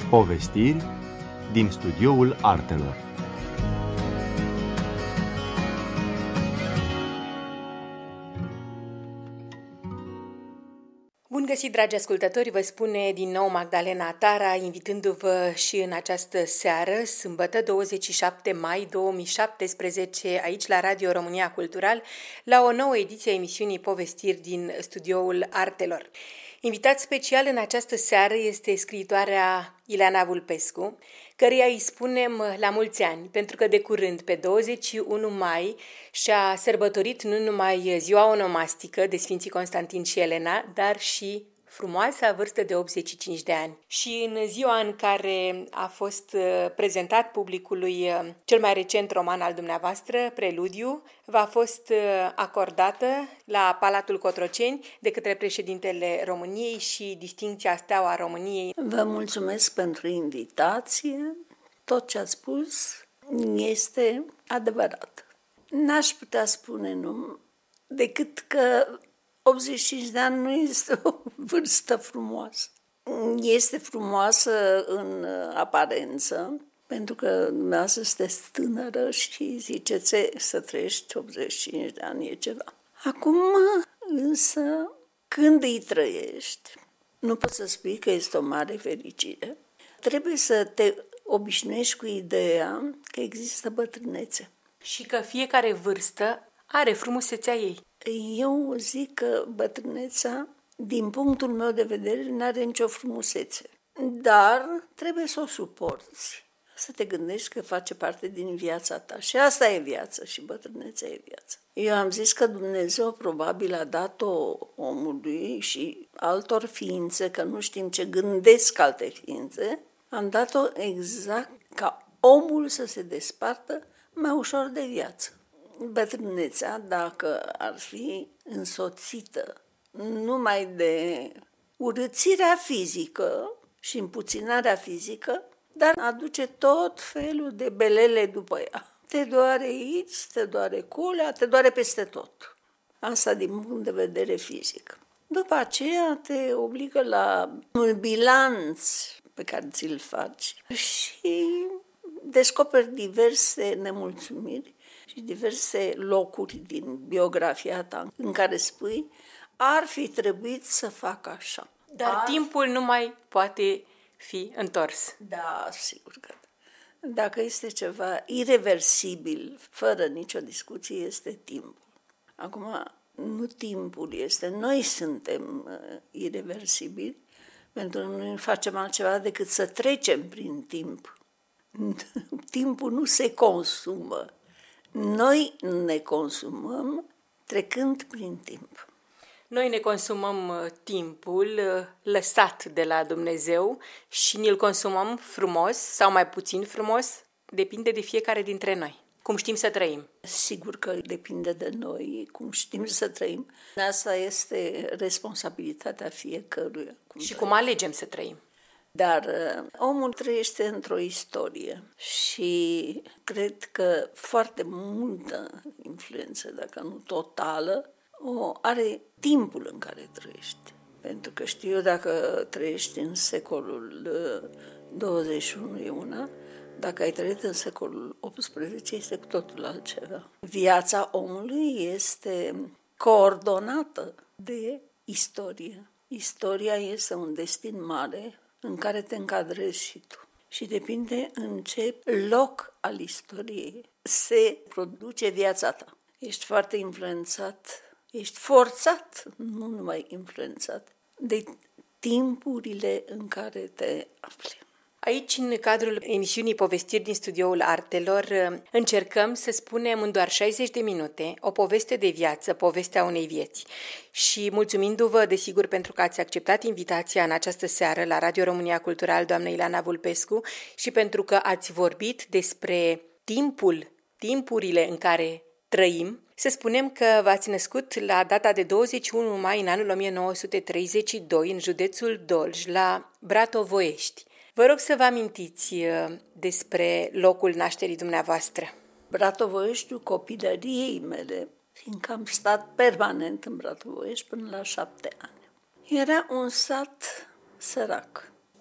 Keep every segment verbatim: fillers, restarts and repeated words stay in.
Povestiri din studioul artelor. Bun găsit, dragi ascultători, vă spune din nou Magdalena Tara, invitându-vă și în această seară, sâmbătă douăzeci și șapte mai două mii șaptesprezece, aici la Radio România Cultural, la o nouă ediție a emisiunii Povestiri din studioul artelor. Invitat special în această seară este scriitoarea Ileana Vulpescu, căreia îi spunem la mulți ani, pentru că de curând, pe douăzeci și unu mai, și-a sărbătorit nu numai ziua onomastică de Sfinții Constantin și Elena, dar și frumoasa vârstă de optzeci și cinci de ani. Și în ziua în care a fost prezentat publicului cel mai recent roman al dumneavoastră, Preludiu, v-a fost acordată la Palatul Cotroceni de către președintele României și distincția Steaua României. Vă mulțumesc pentru invitație. Tot ce ați spus este adevărat. N-aș putea spune nu, decât că optzeci și cinci de ani nu este o vârstă frumoasă. Este frumoasă în aparență, pentru că dumneavoastră sunteți tânără și ziceți să trăiești optzeci și cinci de ani e ceva. Acum însă, când îi trăiești, nu poți să spui că este o mare fericire. Trebuie să te obișnuiești cu ideea că există bătrânețe. Și că fiecare vârstă are frumusețea ei. Eu zic că bătrâneța, din punctul meu de vedere, nu are nicio frumusețe. Dar trebuie să o suporți. Să te gândești că face parte din viața ta. Și asta e viață și bătrâneța e viață. Eu am zis că Dumnezeu probabil a dat-o omului și altor ființe, că nu știm ce gândesc alte ființe, am dat-o exact ca omul să se despartă mai ușor de viață. Bătrânețea, dacă ar fi însoțită numai de urâțirea fizică și împuținarea fizică, dar aduce tot felul de belele după ea. Te doare aici, te doare culea, te doare peste tot. Asta din punct de vedere fizic. După aceea te obligă la un bilanț pe care ți-l faci și descoperi diverse nemulțumiri și diverse locuri din biografia ta în care spui ar fi trebuit să fac așa. Dar ar... timpul nu mai poate fi întors. Da, sigur că da. Dacă este ceva ireversibil, fără nicio discuție, este timpul. Acum, nu timpul este, noi suntem uh, ireversibili, pentru că noi nu facem altceva decât să trecem prin timp. Timpul nu se consumă. Noi ne consumăm trecând prin timp. Noi ne consumăm timpul lăsat de la Dumnezeu și ne-l consumăm frumos sau mai puțin frumos, depinde de fiecare dintre noi. Cum știm să trăim? Sigur că depinde de noi, cum știm să trăim. Asta este responsabilitatea fiecăruia. Cum și trăim. Cum alegem să trăim. Dar uh, omul trăiește într-o istorie și cred că foarte multă influență, dacă nu totală, o are timpul în care trăiești. Pentru că știu eu, dacă trăiești în secolul uh, douăzeci și unu e una, dacă ai trăit în secolul optsprezece este cu totul altceva. Viața omului este coordonată de istorie. Istoria este un destin mare în care te încadrezi și tu. Și depinde în ce loc al istoriei se produce viața ta. Ești foarte influențat, ești forțat, nu numai influențat, de timpurile în care te afli. Aici, în cadrul emisiunii Povestiri din studioul artelor, încercăm să spunem în doar șaizeci de minute o poveste de viață, povestea unei vieți. Și mulțumindu-vă, desigur, pentru că ați acceptat invitația în această seară la Radio România Cultural, doamna Ileana Vulpescu, și pentru că ați vorbit despre timpul, timpurile în care trăim, să spunem că v-ați născut la data de douăzeci și unu mai în anul o mie nouă sute treizeci și doi în județul Dolj, la Bratovoiești. Vă rog să vă amintiți despre locul nașterii dumneavoastră. Bratovoieștiul copilăriei mele, fiindcă am stat permanent în Bratovoiești până la șapte ani. Era un sat sărac.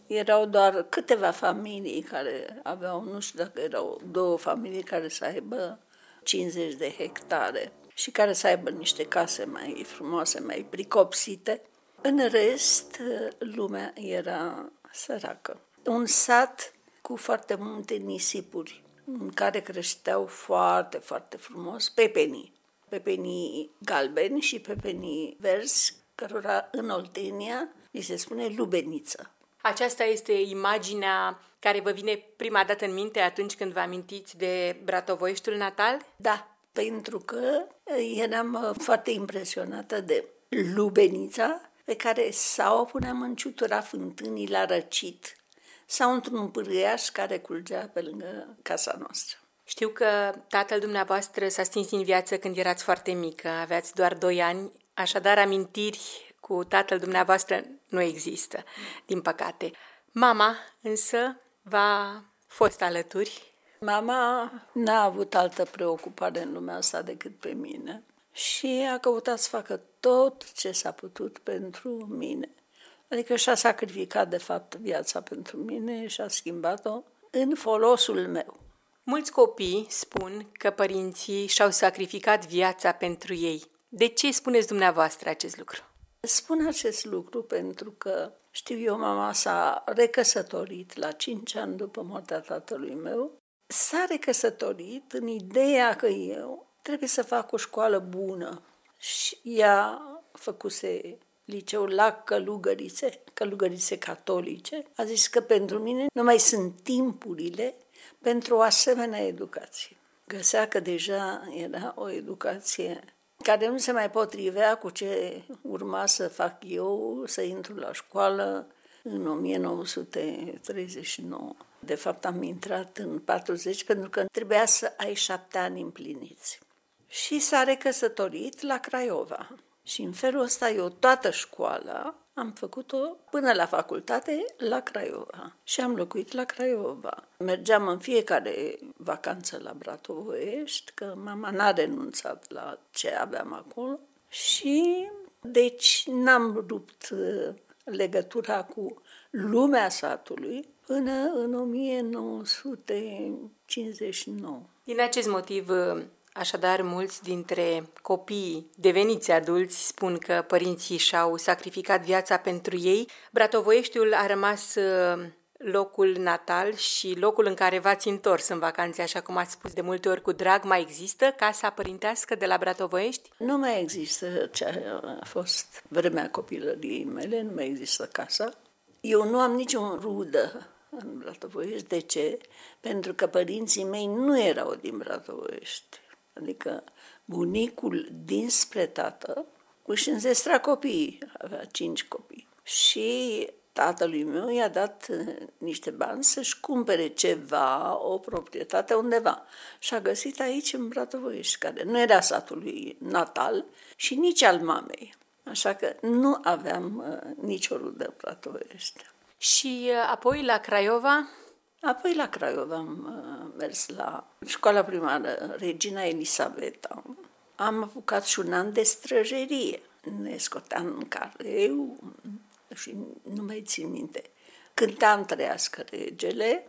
erau doar câteva familii care aveau, nu știu dacă erau două familii care să aibă cincizeci de hectare și care să aibă niște case mai frumoase, mai pricopsite. În rest, lumea era săracă. Un sat cu foarte multe nisipuri, în care creșteau foarte, foarte frumos pepenii. Pepenii galbeni și pepenii verzi, cărora în Oltenia îi se spune lubeniță. Aceasta este imaginea care vă vine prima dată în minte atunci când vă amintiți de Bratovoieștiul natal? Da, pentru că eram foarte impresionată de lubenița pe care sau o puneam în ciutura fântânii la răcit sau într-un pârâiaș care curgea pe lângă casa noastră. Știu că tatăl dumneavoastră s-a stins din viață când erați foarte mică, aveați doar doi ani, așadar amintiri cu tatăl dumneavoastră nu există, din păcate. Mama însă v-a fost alături. Mama n-a avut altă preocupare în lumea asta decât pe mine și a căutat să facă tot ce s-a putut pentru mine. Adică și-a sacrificat de fapt viața pentru mine și a schimbat-o în folosul meu. Mulți copii spun că părinții și-au sacrificat viața pentru ei. De ce spuneți dumneavoastră acest lucru? Spun acest lucru pentru că, știu eu, mama s-a recăsătorit la cinci ani după moartea tatălui meu. S-a recăsătorit în ideea că eu trebuie să fac o școală bună. Și ea făcuse liceul la Călugărițe, Călugărițe catolice. A zis că pentru mine nu mai sunt timpurile pentru o asemenea educație. Găsea că deja era o educație care nu se mai potrivea cu ce urma să fac eu, să intru la școală în o mie nouă sute treizeci și nouă. De fapt am intrat în patruzeci pentru că trebuia să ai șapte ani împliniți. Și s-a recăsătorit la Craiova. Și în felul ăsta eu toată școala am făcut-o până la facultate la Craiova. Și am locuit la Craiova. Mergeam în fiecare vacanță la Bratovoiești, că mama n-a renunțat la ce aveam acolo. Și deci n-am rupt legătura cu lumea satului până în o mie nouă sute cincizeci și nouă. Din acest motiv, așadar, mulți dintre copiii deveniți adulți spun că părinții și-au sacrificat viața pentru ei. Bratovoieștiul a rămas locul natal și locul în care v-ați întors în vacanțe, așa cum ați spus de multe ori cu drag. Mai există casa părintească de la Bratovoiești? Nu mai există ce a fost vremea copilăriei mele, nu mai există casa. Eu nu am niciun rudă în Bratovoiești. De ce? Pentru că părinții mei nu erau din Bratovoiești. Adică bunicul dinspre tată își înzestra copiii, avea cinci copii. Și tatălui meu i-a dat niște bani să-și cumpere ceva, o proprietate undeva. Și a găsit aici în Bratovoiești, care nu era satul lui natal și nici al mamei. Așa că nu aveam uh, nicio rudă Bratovoiești. Și uh, apoi la Craiova? Apoi la Craiova am uh, mers la școala primară Regina Elisabeta. Am apucat și un an de străjerie. Ne scoteam în careu și nu mai țin minte. Cântam Trăiască regele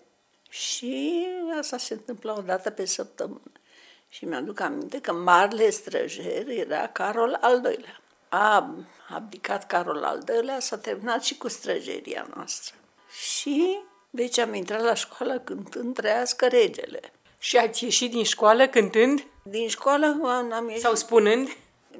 și asta se întâmpla o dată pe săptămână. Și mi-aduc aminte că marele străjer era Carol al doilea. A abdicat Carol al doilea, s-a terminat și cu străjeria noastră. Și deci am intrat la școală cântând Trăiască regele. Și ați ieșit din școală cântând? Din școală am ieșit. Sau spunând?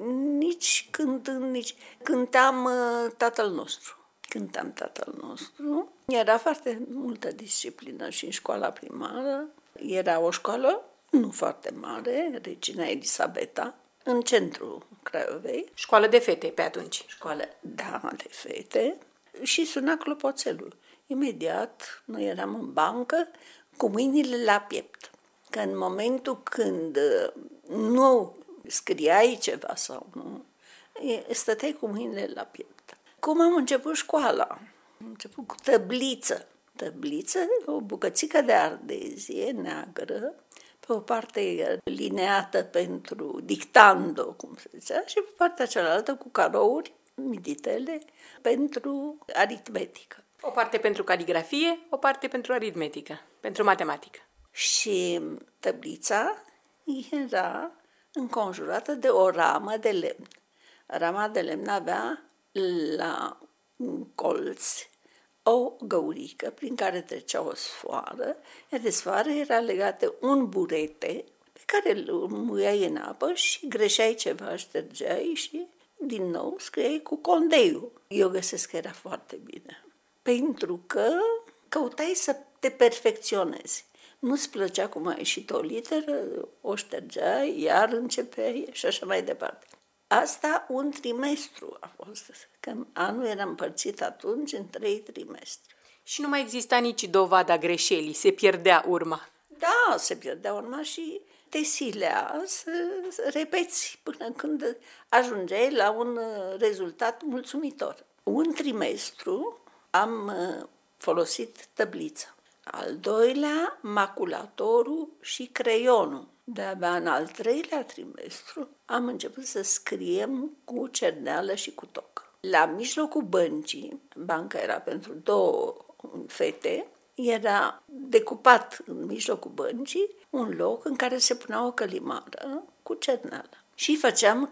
Nici cântând, nici... Cântam uh, Tatăl nostru. Cântam Tatăl nostru. Era foarte multă disciplină și în școala primară. Era o școală nu foarte mare, Regina Elisabeta, în centrul Craiovei. Școală de fete pe atunci. Școală, da, de fete. Și suna clopoțelul. Imediat noi eram în bancă cu mâinile la piept. Că în momentul când nu scriai ceva sau nu, stăteai cu mâinile la piept. Cum am început școala? Am început cu tăbliță. Tăbliță, o bucățică de ardezie neagră, pe o parte lineată pentru dictando, cum se zicea, și pe partea cealaltă cu carouri, mititele, pentru aritmetică. O parte pentru caligrafie, o parte pentru aritmetică, pentru matematică. Și tăblița era înconjurată de o ramă de lemn. Rama de lemn avea la un colț o găurică prin care trecea o sfoară, iar de sfoară era legată un burete pe care îl muiai în apă și greșeai ceva, ștergeai și din nou scriei cu condeiul. Eu găsesc că era foarte bine, pentru că căutai să te perfecționezi. Nu-ți plăcea cum a ieșit o literă, o ștergeai, iar începeai și așa mai departe. Asta un trimestru a fost, că anul era împărțit atunci în trei trimestre. Și nu mai exista nici dovada greșelii, se pierdea urma. Da, se pierdea urma și te silea să, să repeți până când ajungeai la un rezultat mulțumitor. Un trimestru am folosit tăblița. Al doilea, maculatorul și creionul. De-abia în al treilea trimestru am început să scriem cu cerneală și cu toc. La mijlocul băncii, banca era pentru două fete, era decupat în mijlocul băncii un loc în care se punea o călimară cu cerneală. Și făceam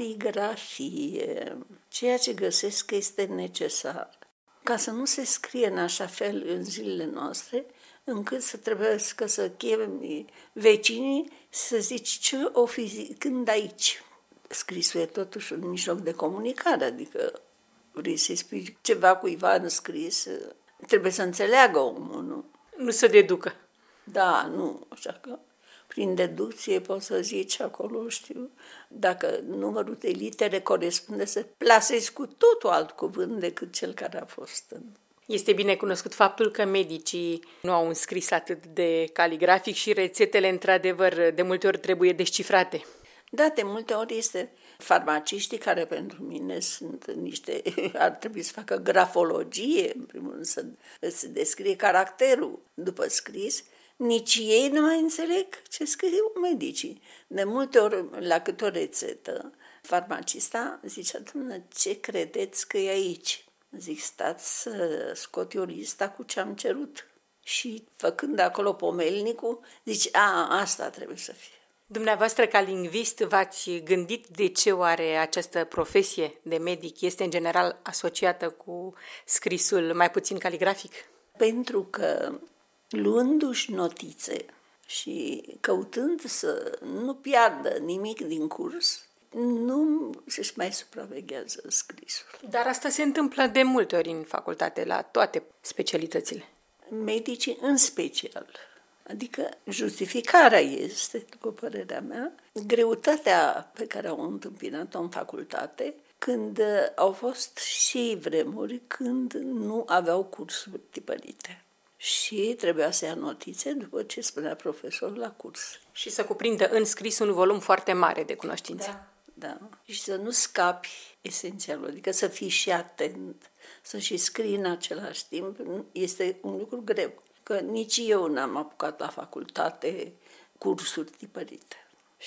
caligrafie, ceea ce găsesc că este necesar. Ca să nu se scrie în așa fel în zilele noastre, încât să trebuie să chemi vecinii să zici ce o fi zicând aici. Scrisul e totuși un mijloc de comunicare, adică vrei să-i spui ceva cuiva în scris, trebuie să înțeleagă omul, nu? Nu să deducă. Da, nu, așa că prin deducție poți să zici acolo, știu, dacă numărul de litere corespunde, să plasezi cu totul alt cuvânt decât cel care a fost în... Este bine cunoscut faptul că medicii nu au un scris atât de caligrafic și rețetele, într-adevăr, de multe ori trebuie descifrate. Da, de multe ori este farmaciștii care pentru mine sunt niște, ar trebui să facă grafologie, în primul rând să îți descrie caracterul după scris, nici ei nu mai înțeleg ce scriu medicii. De multe ori, la câte o rețetă, farmacista zicea, doamnă, ce credeți că e aici? Zic, stați să scot eu lista cu ce am cerut. Și făcând acolo pomelnicul, zici, a, asta trebuie să fie. Dumneavoastră, ca lingvist, v-ați gândit de ce oare această profesie de medic este în general asociată cu scrisul mai puțin caligrafic? Pentru că luându-și notițe și căutând să nu piardă nimic din curs, nu se mai supraveghează scrisul. Dar asta se întâmplă de multe ori în facultate, la toate specialitățile. Medicii în special. Adică justificarea este, după părerea mea, greutatea pe care au întâmpinat-o în facultate, când au fost și vremuri când nu aveau cursuri tipărite. Și trebuia să ia notițe după ce spunea profesorul la curs. Și să cuprindă în scris un volum foarte mare de cunoștințe. Da. Da. Și să nu scapi esențialul, adică să fii și atent, să și scrii în același timp, este un lucru greu. Că nici eu n-am apucat la facultate cursuri tipărite.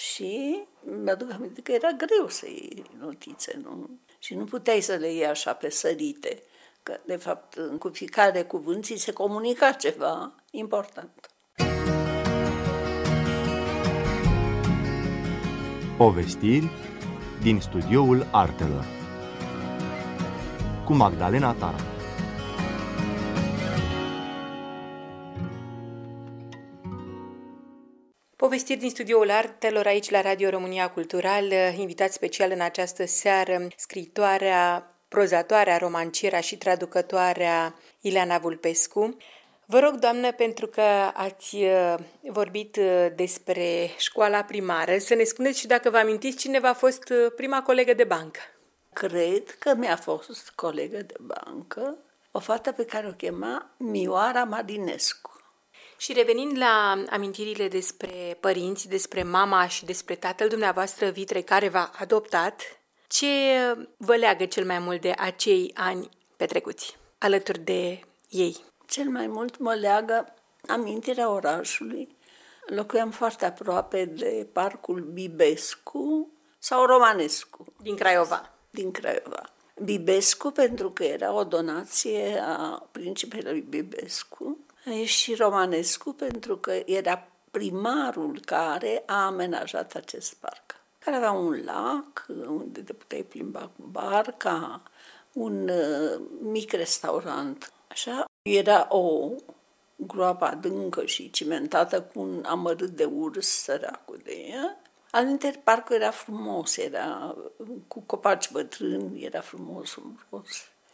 Și mi-aduc aminte că era greu să iei notițe, nu? Și nu puteai să le iei așa pe sărite, că de fapt în cu fiecare cuvânt ți se comunica ceva important. Povestiri din studioul artelor cu Magdalena Tara. Povestiri din studioul artelor aici la Radio România Cultural, invitat special în această seară scriitoarea, prozatoarea, romanciera și traducătoarea Ileana Vulpescu. Vă rog, doamnă, pentru că ați vorbit despre școala primară, să ne spuneți și dacă vă amintiți cine v-a fost prima colegă de bancă. Cred că mi-a fost colegă de bancă o fată pe care o chema Mioara Marinescu. Și revenind la amintirile despre părinți, despre mama și despre tatăl dumneavoastră Vitre, care v-a adoptat, ce vă leagă cel mai mult de acei ani petrecuți alături de ei? Cel mai mult mă leagă amintirea orașului. Locuiam foarte aproape de Parcul Bibescu sau Romanescu. Din Craiova. Din Craiova. Bibescu, pentru că era o donație a principelui Bibescu, și Romanescu, pentru că era primarul care a amenajat acest parc, care avea un lac unde te puteai plimba cu barca, un uh, mic restaurant. Așa, era o groapă adâncă și cimentată cu un amărât de urs, săracul de ea. Alminter, parcul era frumos, era cu copaci bătrâni, era frumos, umbros.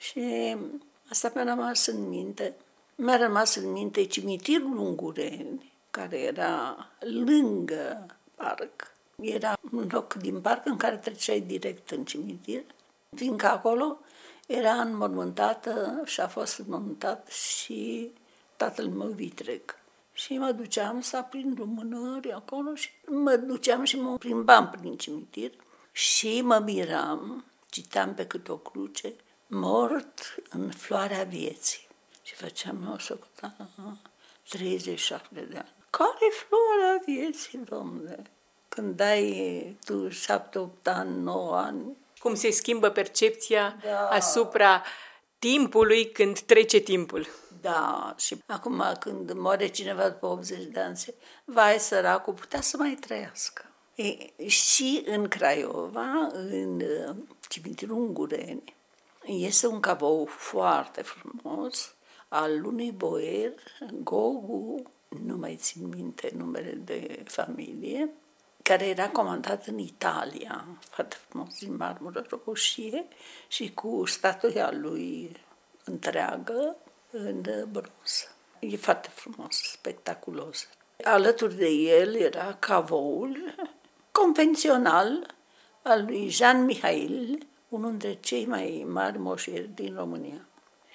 Și asta mi-a rămas în minte. Mi-a rămas în minte cimitirul Ungureni, care era lângă parc. Era un loc din parc în care treceai direct în cimitir, fiindcă acolo era înmormântată și a fost înmormântat și tatăl meu vitreg. Și mă duceam să aprind lumânări acolo și mă duceam și mă plimbam prin cimitir și mă miram, citeam pe câte o cruce, mort în floarea vieții. Și făceam o socoteală, treizeci și șapte de ani. Care-i floarea vieții, domnule? Când ai tu șapte, opt ani, nouă ani. Cum se schimbă percepția Da. asupra timpului când trece timpul. Da, și acum când moare cineva după optzeci de ani, se, vai, săracul, putea să mai trăiască. E, și în Craiova, în uh, cimitirul Ungureni, este un cavou foarte frumos al unui boier, Gogu, nu mai țin minte numele de familie, care era comandat în Italia, foarte frumos, din marmură roșie și cu statuia lui întreagă în bronz. E foarte frumos, spectaculos. Alături de el era cavoul convențional al lui Jean Mihail, unul dintre cei mai mari moșieri din România,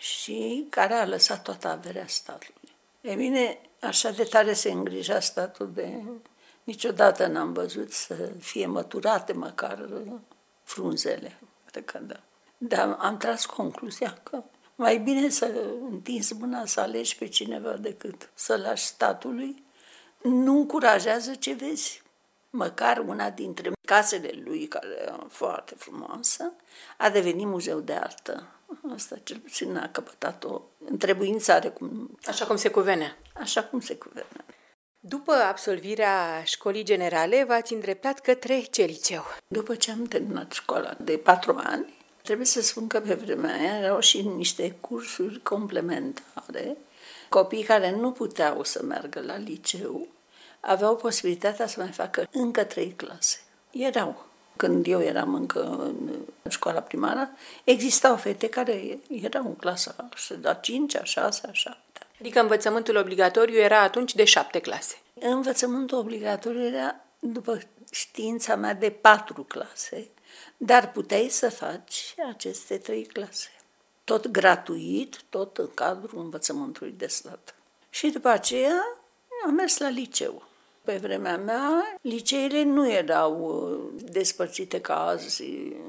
și care a lăsat toată averea statului. E bine, așa de tare se îngrija statul de... Niciodată n-am văzut să fie măturate măcar frunzele. Că da. Dar am tras concluzia că mai bine să întinzi mâna să alegi pe cineva decât să lași statului. Nu încurajează ce vezi. Măcar una dintre casele lui, care era foarte frumoasă, a devenit muzeu de artă. Asta cel puțin a căpătat o întrebuințare. Cum... Așa cum se cuvenea. Așa cum se cuvenea. După absolvirea școlii generale, v-ați îndreptat către ce liceu? După ce am terminat școala de patru ani, trebuie să spun că pe vremea aia erau și niște cursuri complementare. Copiii care nu puteau să meargă la liceu aveau posibilitatea să mai facă încă trei clase. Erau. Când eu eram încă în școala primară, existau fete care erau în clasa a cincea, a șasea, a șaptea. Adică învățământul obligatoriu era atunci de șapte clase. Învățământul obligatoriu era, după știința mea, de patru clase, dar puteai să faci aceste trei clase. Tot gratuit, tot în cadrul învățământului de stat. Și după aceea am mers la liceu. Pe vremea mea, liceele nu erau despărțite ca azi.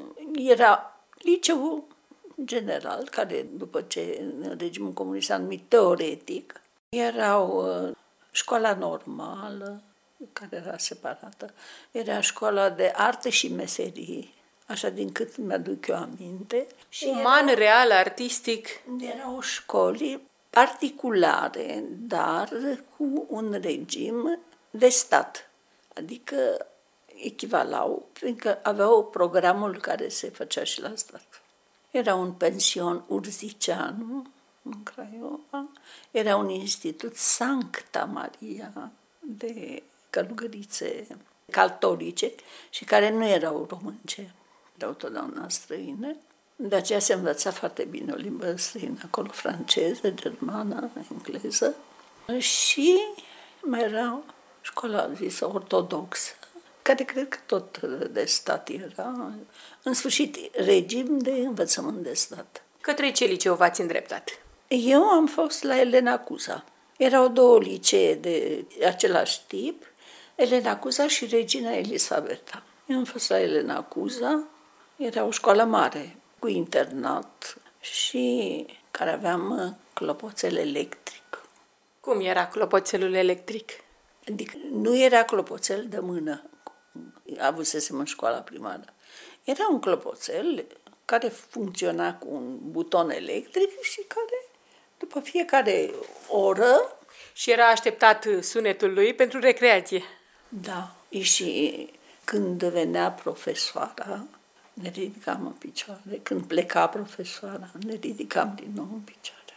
Era liceul general, care după ce în regimul comunist s-a numit teoretic, erau școala normală, care era separată, era școala de arte și meserii, așa din cât mi-aduc eu aminte. Și uman, era, real, artistic. Erau școli particulare, dar cu un regim de stat, adică echivalau, fiindcă aveau programul care se făcea și la stat. Era un pension Urziceanu în Craiova, era un institut Sancta Maria de călugărițe catolice și care nu erau românce, erau totdeauna străine. De aceea se învăța foarte bine o limbă străină acolo, franceză, germană, engleză. Și mai era școala zisă ortodoxă, care cred că tot de stat era, în sfârșit, regim de învățământ de stat. Către ce liceu v-ați îndreptat? Eu am fost la Elena Cuza. Erau două licee de același tip, Elena Cuza și Regina Elisabeta. Eu am fost la Elena Cuza, era o școală mare, cu internat și care aveam clopoțel electric. Cum era clopoțelul electric? Adică nu era clopoțel de mână, avusesem în școala primară. Era un clopoțel care funcționa cu un buton electric și care, după fiecare oră... Și era așteptat sunetul lui pentru recreație. Da, și când venea profesoara, ne ridicam în picioare. Când pleca profesoara, ne ridicam din nou în picioare.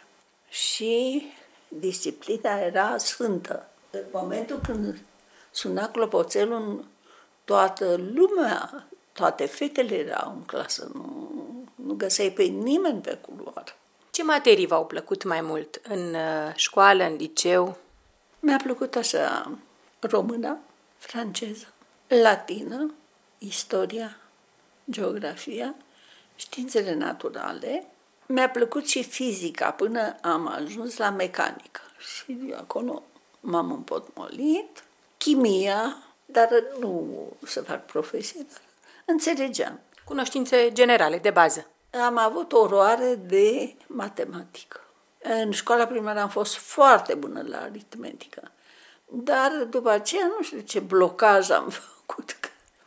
Și disciplina era sfântă. În momentul când suna clopoțelul, toată lumea, toate fetele erau în clasă, nu, nu găseai pe nimeni pe culoar. Ce materii v-au plăcut mai mult în școală, în liceu? Mi-a plăcut așa româna, franceză, latină, istoria, geografia, științele naturale. Mi-a plăcut și fizica până am ajuns la mecanică. Și acolo m-am împotmolit. Chimia, dar nu să fac profesie, dar înțelegeam. Cunoștințe generale, de bază. Am avut oroare de matematică. În școala primară am fost foarte bună la aritmetică. Dar după aceea nu știu ce blocaj am făcut.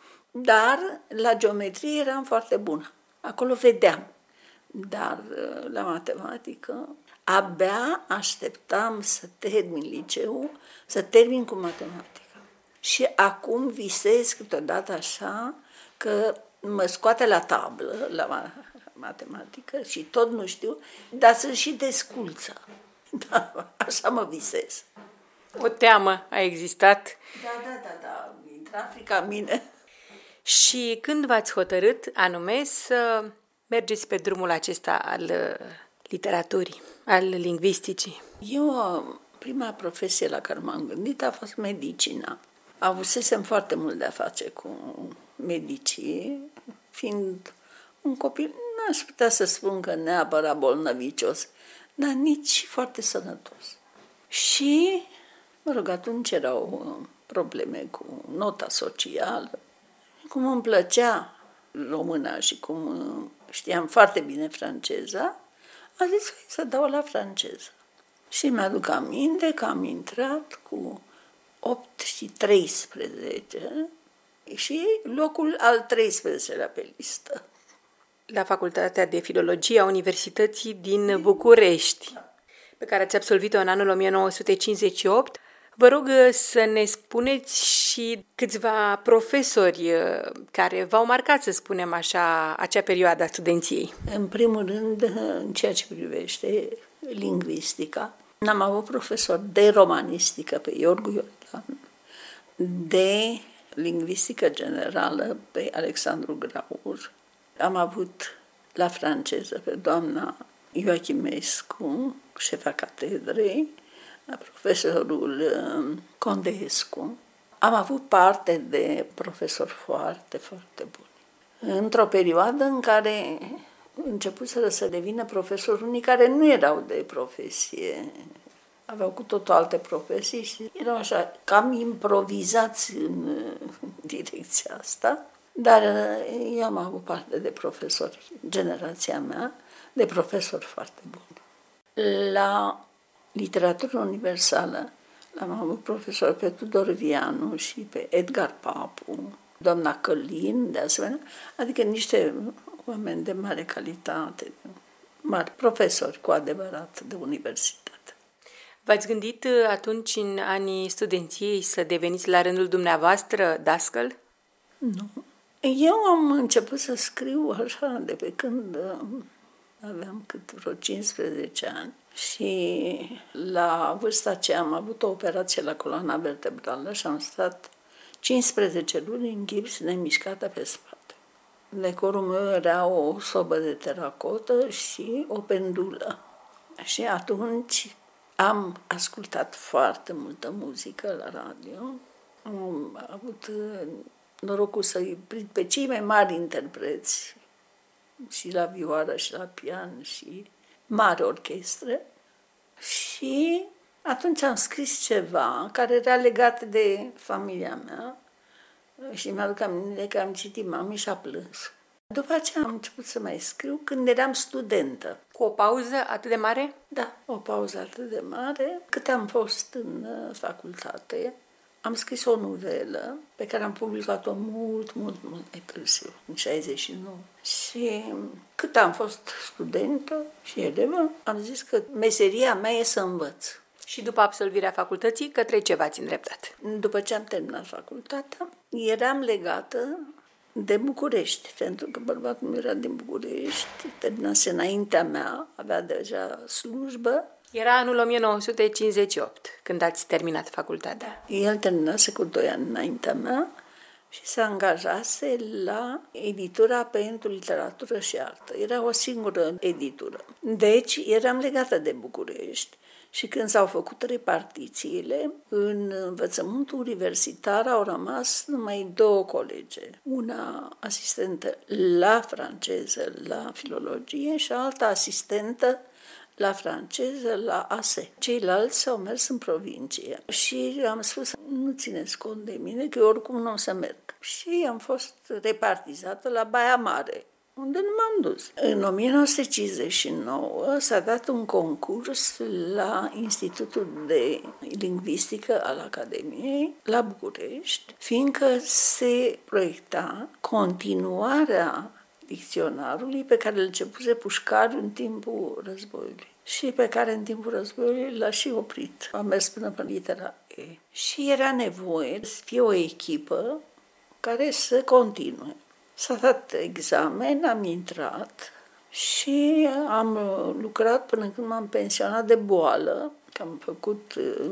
Dar la geometrie eram foarte bună. Acolo vedeam. Dar la matematică abia așteptam să termin liceul, să termin cu matematică. Și acum visez câteodată așa că mă scoate la tablă, la matematică și tot nu știu, dar sunt și desculță. Da, așa mă visez. O teamă a existat. Da, da, da, da, intra frica mine. Și când v-ați hotărât anume să mergeți pe drumul acesta al literaturii, al lingvisticii? Eu, prima profesie la care m-am gândit a fost medicina. Avusesem foarte mult de a face cu medicii, fiind un copil, n-aș putea să spun că neapărat bolnăvicios, dar nici foarte sănătos. Și, mă rog, atunci erau probleme cu nota socială. Cum îmi plăcea româna și cum știam foarte bine franceza, am zis să dau la franceză. Și mi-aduc aminte că am intrat cu opt și treisprezece și locul al treisprezecelea pe listă. La Facultatea de Filologie a Universității din București, pe care ați absolvit-o în anul o mie nouă sute cincizeci și opt. Vă rog să ne spuneți și câțiva profesori care v-au marcat, să spunem așa, acea perioadă a studenției. În primul rând, în ceea ce privește lingvistica, am avut profesor de romanistică pe Iorgu Iordan, de lingvistică generală pe Alexandru Graur. Am avut la franceză pe doamna Ioachimescu, șefa catedrei, profesorul Condescu. Am avut parte de profesori foarte, foarte buni. Într-o perioadă în care începuseră să devină profesori unii care nu erau de profesie, aveau cu totul alte profesii și erau așa cam improvizați în direcția asta. Dar eu am avut parte de profesori, generația mea, de profesori foarte buni. La literatură universală am avut profesori pe Tudor Vianu și pe Edgar Papu, doamna Călin, de asemenea, adică niște oameni de mare calitate, mari profesori cu adevărat de universitate. V-ați gândit atunci, în anii studenției, să deveniți la rândul dumneavoastră dascăl? Nu. Eu am început să scriu așa de pe când aveam cât vreo cincisprezece ani și la vârsta aceea am avut o operație la coloana vertebrală și am stat cincisprezece luni în gips nemișcată pe spate. Decorul meu era o sobă de teracotă și o pendulă. Și atunci am ascultat foarte multă muzică la radio. Am avut norocul să-i prind pe cei mai mari interpreți și la vioară și la pian și mari orchestre. Și atunci am scris ceva care era legat de familia mea și mi-aduc aminte că am citit Mami și a plâns. După aceea am început să mai scriu când eram studentă. Cu o pauză atât de mare? Da, o pauză atât de mare. Cât am fost în facultate, am scris o novelă pe care am publicat-o mult, mult, mult mai târziu, în șaizeci și nouă. Și cât am fost studentă și elevă, am zis că meseria mea e să învăț. Și după absolvirea facultății, către ce v-ați îndreptat? După ce am terminat facultatea, eram legată de București, pentru că bărbatul meu era din București, terminase înaintea mea, avea deja slujbă. Era anul o mie nouă sute cincizeci și opt, când ați terminat facultatea. El terminase cu doi ani înaintea mea și se angajase la editura pentru literatură și artă. Era o singură editură. Deci eram legată de București. Și când s-au făcut repartițiile, în învățământul universitar au rămas numai două colege. Una asistentă la franceză, la filologie și alta asistentă la franceză, la A S E. Ceilalți au mers în provincie și am spus, nu țineți cont de mine, că eu oricum nu o să merg. Și am fost repartizată la Baia Mare, unde nu m-am dus. În o mie nouă sute cincizeci și nouă s-a dat un concurs la Institutul de Lingvistică al Academiei, la București, fiindcă se proiecta continuarea dicționarului pe care îl începuse Pușcariu în timpul războiului și pe care în timpul războiului l-a și oprit. A mers până pe litera E. Și era nevoie să fie o echipă care să continue. S-a dat examen, am intrat și am lucrat până când m-am pensionat de boală, că am făcut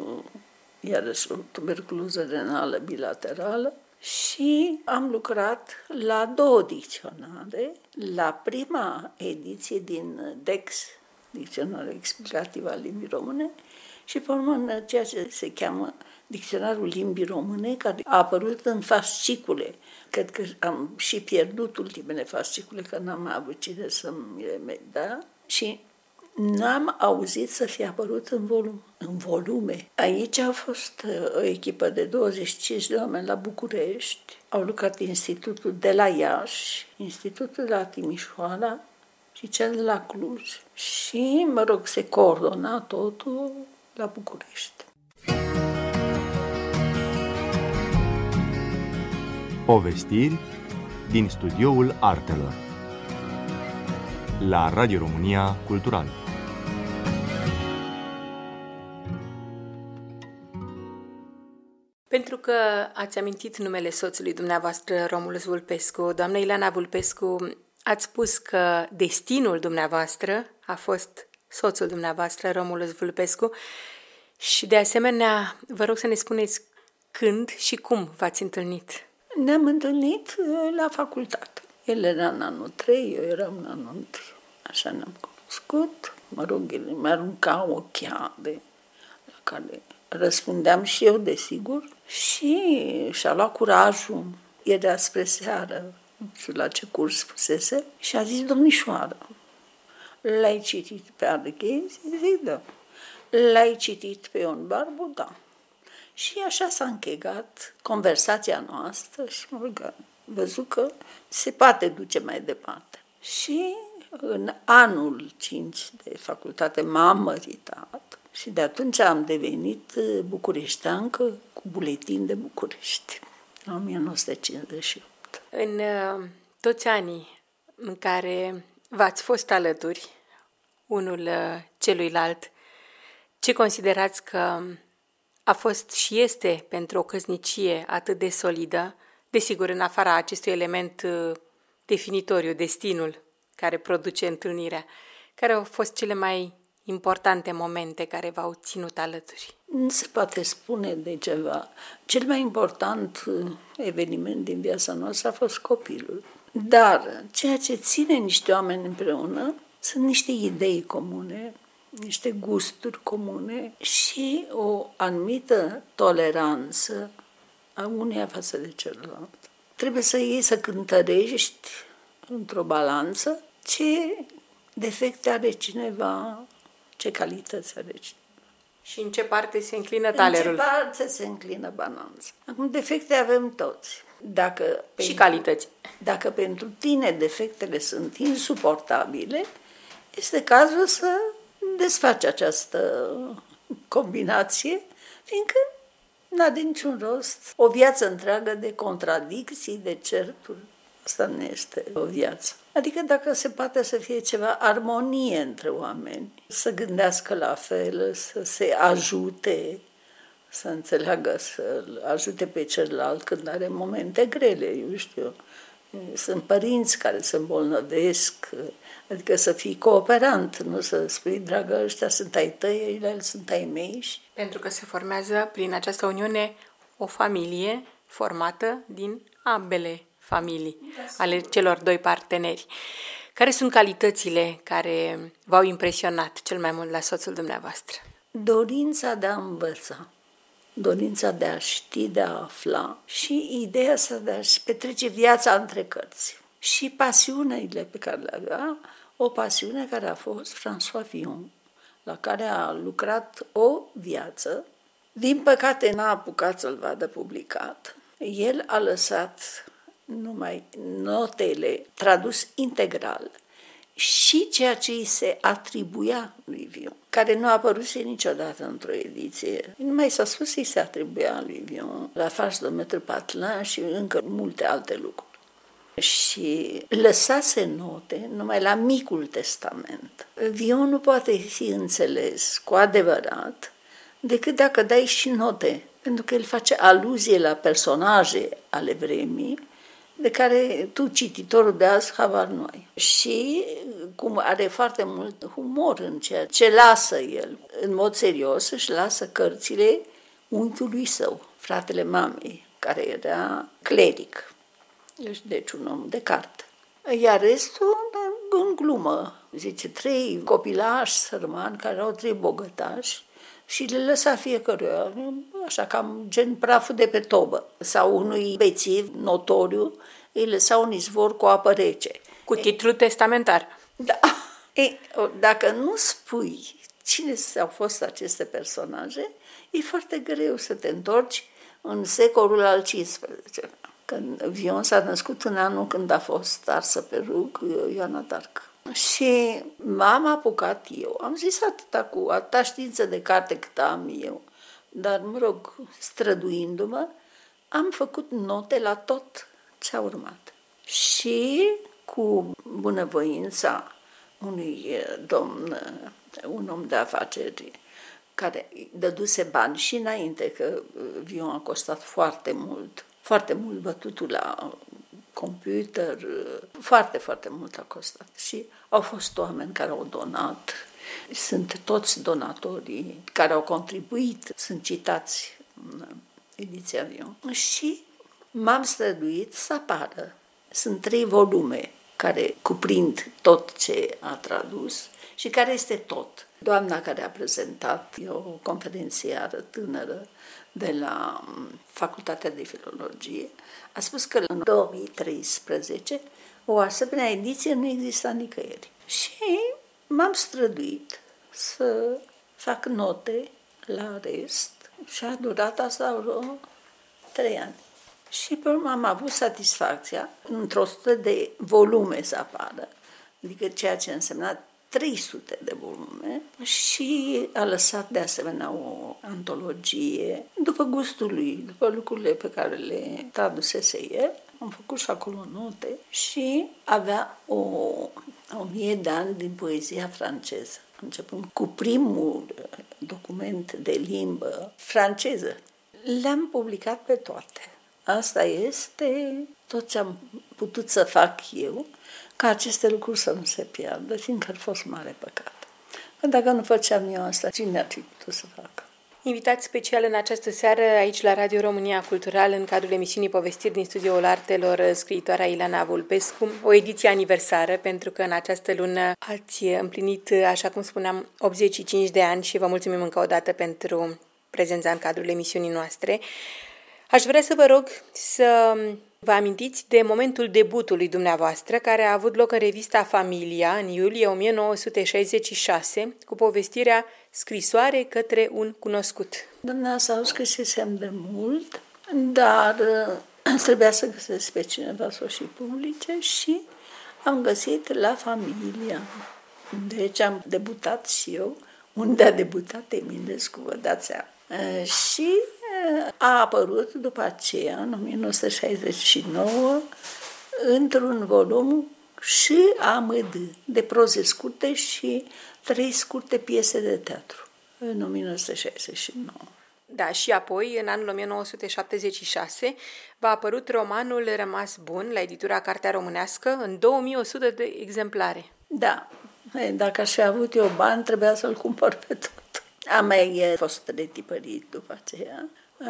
iarăși o tuberculoză renală bilaterală și am lucrat la două dicționare, la prima ediție din D E X, Dicționarul Explicativ al Limbii Române, și pe urmă în ceea ce se cheamă Dicționarul Limbii Române, care a apărut în fascicule. Cred că am și pierdut ultimele fascicule, că n-am mai avut cine să-mi le dea. Și n-am auzit să fie apărut în volum, în volume. Aici a fost o echipă de douăzeci și cinci de oameni la București. Au lucrat Institutul de la Iași, Institutul de la Timișoara și cel de la Cluj. Și, mă rog, se coordona totul la București. Povestiri din studioul artelor la Radio România Cultural. Pentru că ați amintit numele soțului dumneavoastră, Romulus Vulpescu, doamna Ileana Vulpescu, ați spus că destinul dumneavoastră a fost soțul dumneavoastră, Romulus Vulpescu, și de asemenea vă rog să ne spuneți când și cum v-ați întâlnit. Ne-am întâlnit la facultate. El era în anul trei, eu eram în anul întâi. Așa ne-am cunoscut. Mă rog, el îmi arunca o cheade la care răspundeam și eu, desigur. Și și-a luat curajul. Era spre seară, nu știu la ce curs fusese, și a zis, domnișoară, l-ai citit pe Arghezi? Zic, da. L-ai citit pe Ion Barbu? Da. Și așa s-a închegat conversația noastră și mă rog, văzut că se poate duce mai departe. Și în anul cinci de facultate m-am măritat și de atunci am devenit bucureșteancă cu buletin de București, în o mie nouă sute cincizeci și opt. În uh, toți anii în care v-ați fost alături unul uh, celuilalt, ce considerați că a fost și este pentru o căsnicie atât de solidă, desigur în afara acestui element uh, definitoriu, destinul care produce întâlnirea, care au fost cele mai importante momente care v-au ținut alături? Nu se poate spune de ceva. Cel mai important eveniment din viața noastră a fost copilul. Dar ceea ce ține niște oameni împreună sunt niște idei comune, niște gusturi comune și o anumită toleranță a uneia față de celălalt. Trebuie să iei să cântărești într-o balanță ce defecte are cineva, ce calități are cineva. Și în ce parte se înclină talerul? În ce parte se înclină balanța. Acum, defecte avem toți. Dacă și pentru, calități. Dacă pentru tine defectele sunt insuportabile, este cazul să desfaci această combinație, fiindcă N-are niciun rost. O viață întreagă de contradicții, de certuri. Asta nu este o viață. Adică dacă se poate să fie ceva armonie între oameni, să gândească la fel, să se ajute, să înțeleagă, să ajute pe celălalt când are momente grele, eu știu. Sunt părinți care se îmbolnăvesc, adică să fii cooperant, nu să spui, dragă, ăștia sunt ai tăi, ele sunt ai mei. Pentru că se formează prin această uniune o familie formată din ambele familii, ale celor doi parteneri. Care sunt calitățile care v-au impresionat cel mai mult la soțul dumneavoastră? Dorința de a învăța, dorința de a ști, de a afla și ideea asta de a-și petrece viața între cărți. Și pasiunile pe care le avea, o pasiune care a fost François Villon, la care a lucrat o viață. Din păcate n-a apucat să-l vadă publicat. El a lăsat numai notele tradus integral și ceea ce îi se atribuia lui Villon, care nu a apărut niciodată într-o ediție. Numai s-a spus că îi se atribuia lui Villon, la Farce de Maître Patelin și încă multe alte lucruri. Și lăsase note numai la Micul Testament. Villon nu poate fi înțeles cu adevărat decât dacă dai și note, pentru că el face aluzie la personaje ale vremii, de care tu, cititorul de azi, habar nu ai. Și cum are foarte mult humor în ceea ce lasă el, în mod serios, își lasă cărțile unchiului său, fratele mamei, care era cleric, deci un om de carte. Iar restul, în glumă, zice, trei copilași sărmani, care au trei bogătași, și le lăsa fiecăruia, așa cam gen praful de pe tobă. Sau unui bețiv notoriu îi lăsa un izvor cu apă rece. Cu titlu testamentar. Da. Ei, dacă nu spui cine au fost aceste personaje, e foarte greu să te întorci în secolul al cincisprezecelea. Când Villon s-a născut în anul când a fost arsă pe rug Ioana d'Arc. Și m-am apucat eu, am zis atâta cu atâta știință de carte cât am eu, dar, mă rog, străduindu-mă, am făcut note la tot ce a urmat. Și cu bunăvoința unui domn, un om de afaceri, care dăduse bani și înainte, că Villon a costat foarte mult, foarte mult bătutul la computer, foarte, foarte mult a costat. Și au fost oameni care au donat, sunt toți donatorii care au contribuit, sunt citați în ediția Villon. Și m-am străduit să apară. Sunt trei volume care cuprind tot ce a tradus și care este tot. Doamna care a prezentat, e o conferențiară tânără de la Facultatea de Filologie, a spus că în două mii treisprezece o asemenea ediție nu exista nicăieri. Și m-am străduit să fac note la rest și a durat asta vreo trei ani. Și pe urmă am avut satisfacția într-o sută de volume să apară, adică ceea ce însemna trei sute de volume, și a lăsat de asemenea o antologie după gustul lui, după lucrurile pe care le tradusese el. Am făcut și acolo note și avea o, o mie de ani din poezia franceză, începând cu primul document de limbă franceză. Le-am publicat pe toate. Asta este tot ce am putut să fac eu, ca aceste lucruri să nu se piardă, fiindcă ar fost mare păcat. Că dacă nu făceam eu asta, cine ar fi putut să facă? Invitat special în această seară aici la Radio România Cultural, în cadrul emisiunii Povestiri din Studioul Artelor, scriitoarea Ileana Vulpescu, o ediție aniversară, pentru că în această lună ați împlinit, așa cum spuneam, optzeci și cinci de ani și vă mulțumim încă o dată pentru prezența în cadrul emisiunii noastre. Aș vrea să vă rog să vă amintiți de momentul debutului dumneavoastră, care a avut loc în revista Familia în iulie o mie nouă sute șaizeci și șase, cu povestirea Scrisoare către un cunoscut. Doamna s-au scrisesem de mult, dar trebuia să găsesc pe cineva să o și publice și am găsit la Familia. Deci am debutat și eu, unde a debutat Eminescu, vă dați seama. Și a apărut după aceea, în o mie nouă sute șaizeci și nouă, într-un volum și A M D, de proze scurte și trei scurte piese de teatru, în o mie nouă sute șaizeci și nouă. Da, și apoi, în anul o mie nouă sute șaptezeci și șase, v-a apărut romanul Rămas bun, la editura Cartea Românească, în două mii o sută de exemplare. Da, dacă aș fi avut eu bani, trebuia să-l cumpăr pe tot. A mai fost retipărit după aceea,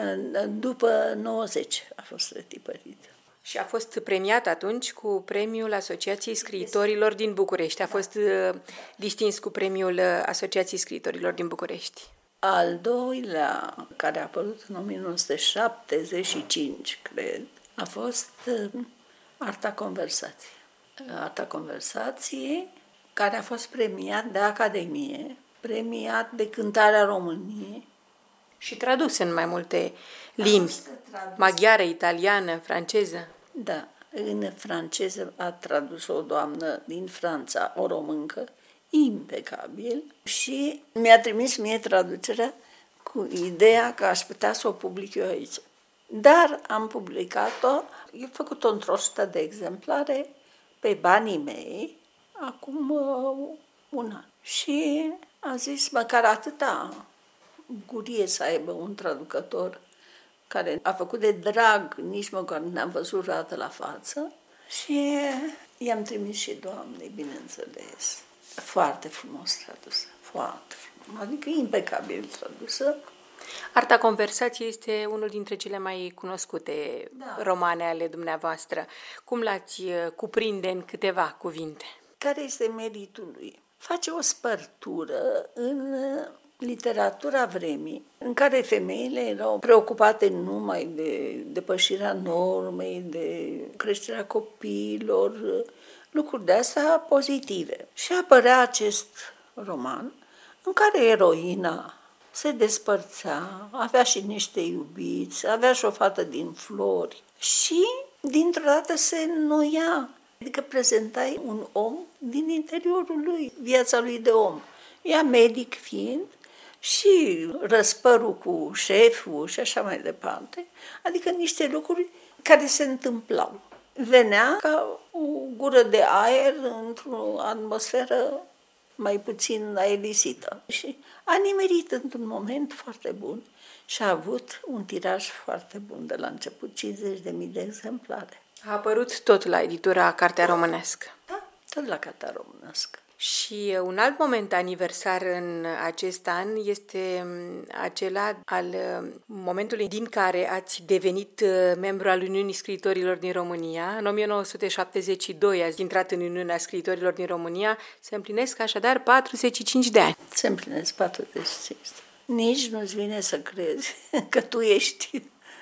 după nouăzeci a fost retipărit. Și a fost premiat atunci cu premiul Asociației Scriitorilor din București. A fost uh, distins cu premiul Asociației Scriitorilor din București. Al doilea, care a apărut în o mie nouă sute șaptezeci și cinci, cred, a fost uh, Arta Conversației. Arta Conversației, care a fost premiat de Academie, premiat de Cântarea României. Și tradus în mai multe limbi, maghiară, italiană, franceză. Da, în franceză a tradus o doamnă din Franța, o româncă, impecabil, și mi-a trimis mie traducerea cu ideea că aș putea să o public eu aici. Dar am publicat-o, eu făcut-o într-o sută de exemplare pe banii mei, acum uh, un an. Și a zis, măcar atâta bucurie să aibă un traducător care a făcut de drag, nici măcar nu ne-am văzut vreodată la față, și i-am trimis și doamnei, bineînțeles. Foarte frumos tradusă, foarte frumos, adică impecabil tradusă. Arta Conversației este unul dintre cele mai cunoscute da. romane ale dumneavoastră. Cum l-ați cuprinde în câteva cuvinte? Care este meritul lui? Face o spărtură în literatura vremii, în care femeile erau preocupate numai de depășirea normei, de creșterea copiilor, lucruri de astea pozitive. Și apărea acest roman în care eroina se despărțea, avea și niște iubiți, avea și o fată din flori și dintr-o dată se înnoia. Adică prezentai un om din interiorul lui, viața lui de om. Ea medic fiind și răspărul cu șeful și așa mai departe, adică niște lucruri care se întâmplau. Venea ca o gură de aer într-o atmosferă mai puțin aerisită. Și a nimerit într-un moment foarte bun și a avut un tiraj foarte bun de la început, cincizeci de mii de exemplare. A apărut tot la editura Cartea Românească. Da, tot la Cartea Românească. Și un alt moment aniversar în acest an este acela al momentului din care ați devenit membru al Uniunii Scriitorilor din România. În o mie nouă sute șaptezeci și doi ați intrat în Uniunea Scriitorilor din România. Se împlinesc așadar patruzeci și cinci de ani. Se împlinesc patruzeci și cinci. Nici nu-ți vine să crezi că tu ești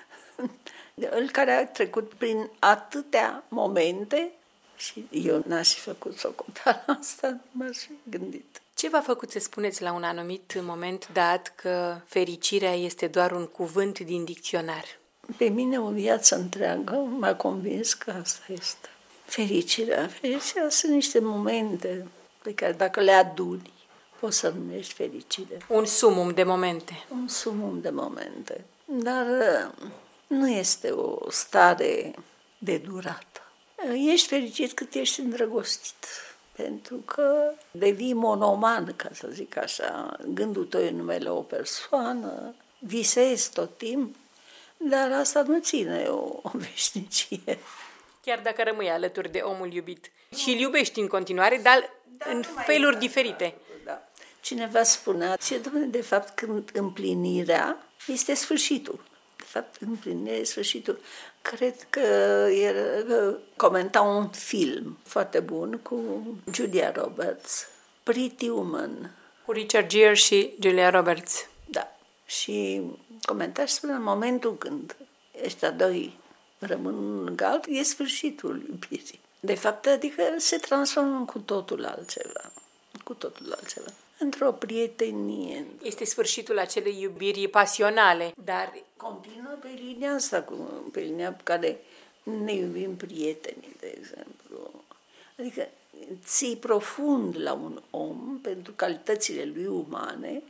el care a trecut prin atâtea momente. Și eu n-aș fi făcut socoteala asta, nu m-aș fi gândit. Ce v-a făcut să spuneți la un anumit moment dat că fericirea este doar un cuvânt din dicționar? Pe mine o viață întreagă m-a convins că asta este. Fericirea. Fericirea sunt niște momente pe care dacă le aduni, poți să numești fericire. Un sumum de momente. Un sumum de momente. Dar nu este o stare de durată. Ești fericit cât ești îndrăgostit, pentru că devii monoman, ca să zic așa, gândul tău e numele o persoană, visezi tot timp, dar asta nu ține o, o veșnicie. Chiar dacă rămâi alături de omul iubit și îl iubești în continuare, dar da, în feluri diferite. Da. Cineva spunea, ce dom'le, de fapt, când împlinirea este sfârșitul. De fapt, împlinirea e sfârșitul. Cred că era, că comenta un film foarte bun cu Julia Roberts, Pretty Woman. Cu Richard Gere și Julia Roberts. Da. Și comenta și spune, în momentul când ăștia doi rămân în galt, e sfârșitul iubirii. De fapt, adică se transformă cu totul altceva. Cu totul altceva. Într-o prietenie. Este sfârșitul acelei iubiri pasionale, dar continuă pe linia asta, pe linia pe care ne iubim prietenii, de exemplu. Adică ții profund la un om pentru calitățile lui umane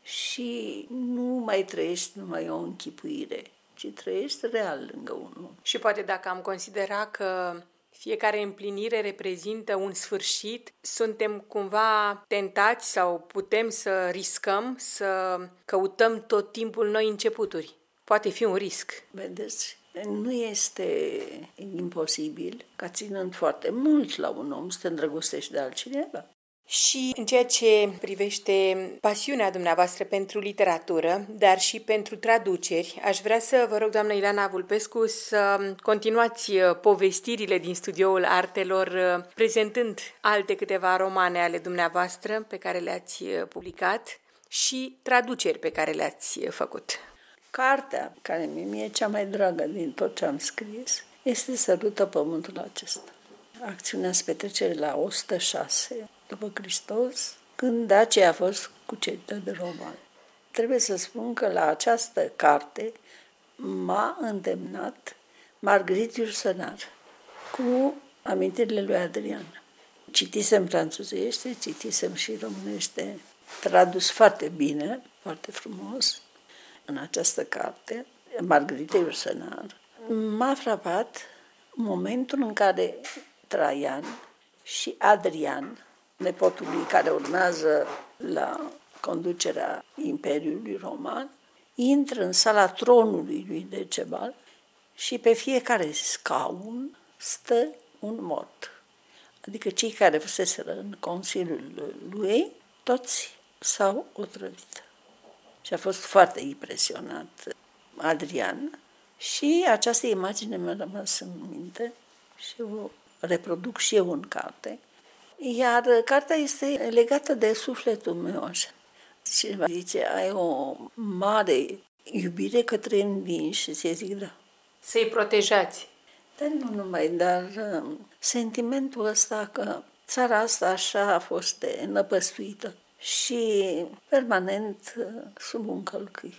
și nu mai trăiești numai o închipuire, ci trăiești real lângă un om. Și poate dacă am considera că fiecare împlinire reprezintă un sfârșit, suntem cumva tentați sau putem să riscăm să căutăm tot timpul noi începuturi. Poate fi un risc. Vedeți, nu este imposibil ca ținând foarte mult la un om să te îndrăgostești de altcineva. Și în ceea ce privește pasiunea dumneavoastră pentru literatură, dar și pentru traduceri, aș vrea să vă rog, doamna Ileana Vulpescu, să continuați povestirile din Studioul Artelor, prezentând alte câteva romane ale dumneavoastră pe care le-ați publicat și traduceri pe care le-ați făcut. Cartea care mi-e cea mai dragă din tot ce am scris este Sărută pământul acesta. Acțiunea se petrece la o sută șase după Hristos, când Dacia a fost cucerită de romani. Trebuie să spun că la această carte m-a îndemnat Marguerite Yourcenar cu amintirile lui Adrian. Citisem franțuzește, citisem și românește, tradus foarte bine, foarte frumos, în această carte, Marguerite Yourcenar. M-a frapat momentul în care Traian și Adrian, nepotul lui care urmează la conducerea Imperiului Roman, intră în sala tronului lui Decebal și pe fiecare scaun stă un mort. Adică cei care fuseseră în Consiliul lui, toți s-au otrăvit. Și a fost foarte impresionat Adrian și această imagine mi-a rămas în minte și o reproduc și eu în carte. Iar cartea este legată de sufletul meu, așa. Cineva zice, ai o mare iubire către învinși și ți zic, da. Să-i protejați. Dar nu numai, dar sentimentul ăsta că țara asta așa a fost de năpăstuită și permanent sub un călcâi.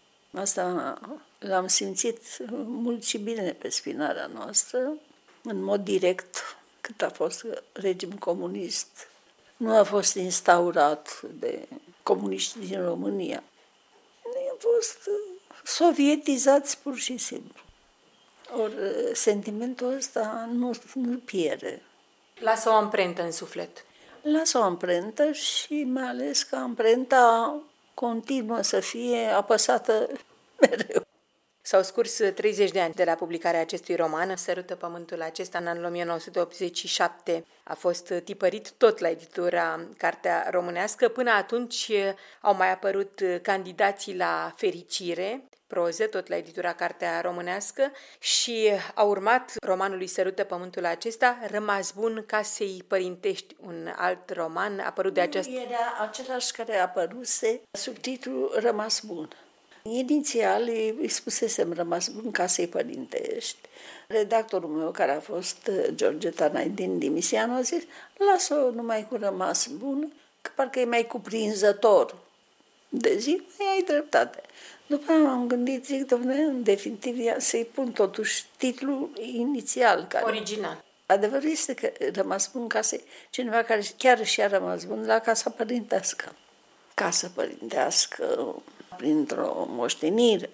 Asta l-am simțit mult și bine pe spinarea noastră, în mod direct, cât a fost regim comunist. Nu a fost instaurat de comuniști din România. Am fost sovietizați pur și simplu. Ori sentimentul ăsta nu, nu pierde. Lasă o amprentă în suflet. Lasă o amprentă și mai ales că amprenta continuă să fie apăsată mereu. S-au scurs treizeci de ani de la publicarea acestui roman, Sărută pământul acesta, în anul o mie nouă sute optzeci și șapte. A fost tipărit tot la editura Cartea Românească. Până atunci au mai apărut Candidații la fericire, proză, tot la editura Cartea Românească, și a urmat romanul lui Sărută pământul acesta, Rămas bun casei părintești, un alt roman apărut de această... Era același care a apăruse sub titlul Rămas bun. Inițial îi spusesem Rămas bun casei părintești. Redactorul meu, care a fost George Tanai din Dimisianu, a zis, lasă-o numai cu Rămas bun, că parcă e mai cuprinzător. De zi, ai dreptate. După aia m-am gândit, zic, dom'le, în definitiv, să-i pun totuși titlul inițial. Care... Original. Adevărul este că Rămas bun casei, cineva care chiar și-a rămas bun la casa părintească. Casă părintească, printr-o moștenire.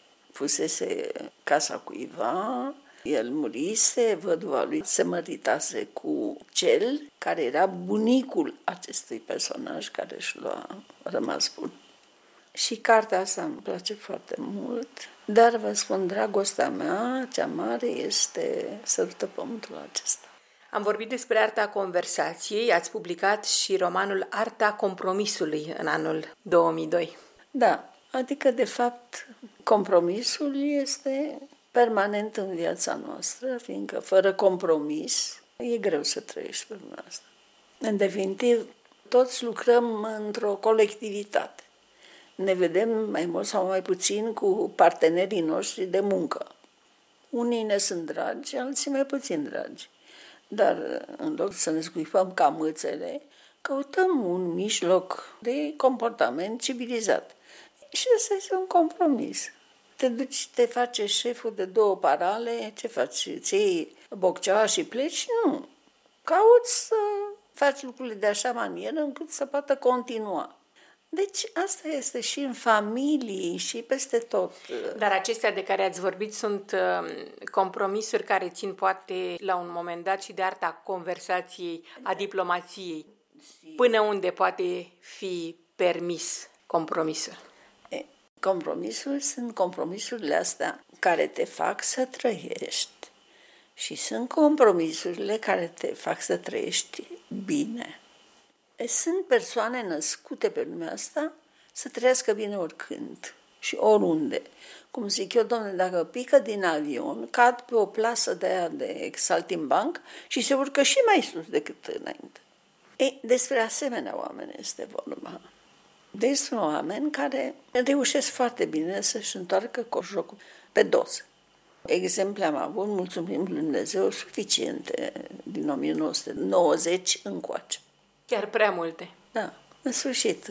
Fusese casa cuiva, el murise, văduva lui se măritase cu cel care era bunicul acestui personaj care își lua Rămas bun. Și cartea asta îmi place foarte mult, dar vă spun, dragostea mea cea mare este Sărută pământul acesta. Am vorbit despre arta conversației, ați publicat și romanul Arta compromisului în anul două mii doi. Da, adică de fapt compromisul este permanent în viața noastră, fiindcă fără compromis e greu să trăiești pe lumea asta. În definitiv, toți lucrăm într-o colectivitate. Ne vedem mai mult sau mai puțin cu partenerii noștri de muncă. Unii ne sunt dragi, alții mai puțin dragi. Dar în loc să ne scuipăm ca mâțele, căutăm un mijloc de comportament civilizat. Și ăsta este un compromis. Te duci, te face șeful de două parale, ce faci? Îți iei boccea și pleci? Nu. Cauți să faci lucrurile de așa manieră încât să poată continua. Deci asta este și în familii și peste tot. Dar acestea de care ați vorbit sunt uh, compromisuri care țin poate la un moment dat și de arta conversației, a diplomației. Până unde poate fi permis compromisul? E, compromisul sunt compromisurile astea care te fac să trăiești și sunt compromisurile care te fac să trăiești bine. Sunt persoane născute pe lumea asta să trăiască bine oricând și oriunde. Cum zic eu, domnule, dacă pică din avion, cad pe o plasă de aia de saltimbanc și se urcă și mai sus decât înainte. Ei, despre asemenea oameni este vorba. Despre oameni care reușesc foarte bine să-și întoarcă coșocul pe dos. Exemple am avut, mulțumim lui Dumnezeu, suficiente din o mie nouă sute nouăzeci încoace. Chiar prea multe. Da. În sfârșit,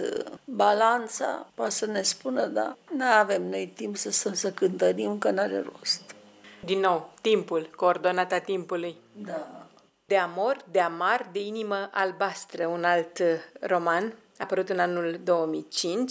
balanța poate să ne spună, da, nu avem noi timp să stăm să cântărim, că n-are rost. Din nou, timpul, coordonata timpului. Da. De amor, de amar, de inimă albastră, un alt roman, apărut în anul două mii cinci,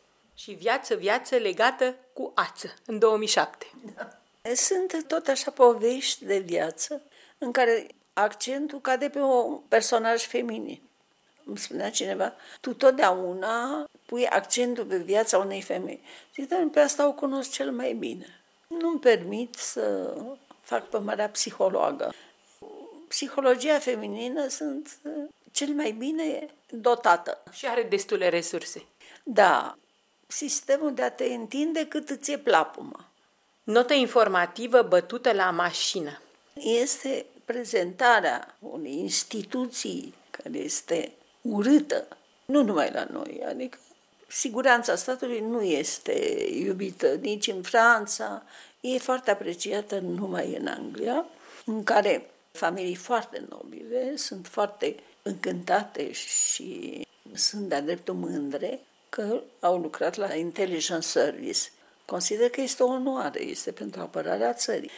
și Viață, viață legată cu ață, în două mii șapte. Da. Sunt tot așa povești de viață în care accentul cade pe un personaj feminin. Îmi spunea cineva, tu totdeauna pui accentul pe viața unei femei. Zic, dar pe asta o cunosc cel mai bine. Nu-mi permit să fac pe marea psihologă. Psihologia feminină sunt cel mai bine dotată. Și are destule resurse. Da, sistemul de a te întinde cât îți e plapuma. Notă informativă bătută la mașină. Este prezentarea unei instituții care este urâtă, nu numai la noi, adică siguranța statului nu este iubită nici în Franța, e foarte apreciată numai în Anglia, în care familii foarte nobile sunt foarte încântate și sunt de-a dreptul mândre că au lucrat la Intelligence Service. Consider că este o onoare, este pentru apărarea țării.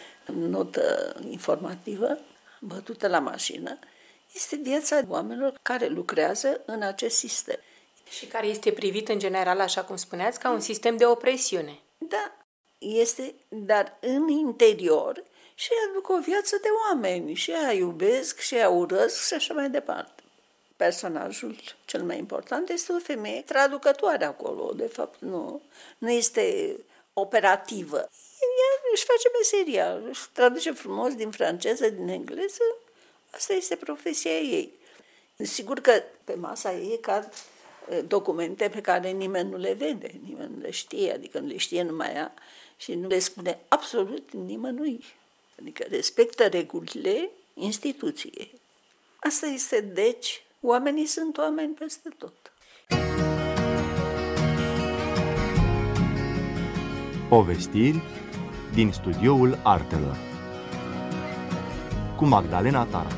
Notă informativă bătută la mașină este viața oamenilor care lucrează în acest sistem. Și care este privit în general, așa cum spuneați, ca un sistem de opresiune. Da, este, dar în interior și aduc o viață de oameni, și aia iubesc, și aia urăsc și așa mai departe. Personajul cel mai important este o femeie traducătoare acolo, de fapt nu, nu este operativă. Ea își face meseria, își traduce frumos din franceză, din engleză, asta este profesia ei. Sigur că pe masa ei cad documente pe care nimeni nu le vede, nimeni nu le știe, adică nu le știe numai ea și nu le spune absolut nimănui. Adică respectă regulile instituției. Asta este, deci, oamenii sunt oameni peste tot. Povestiri din studioul artelor cu Magdalena Tara.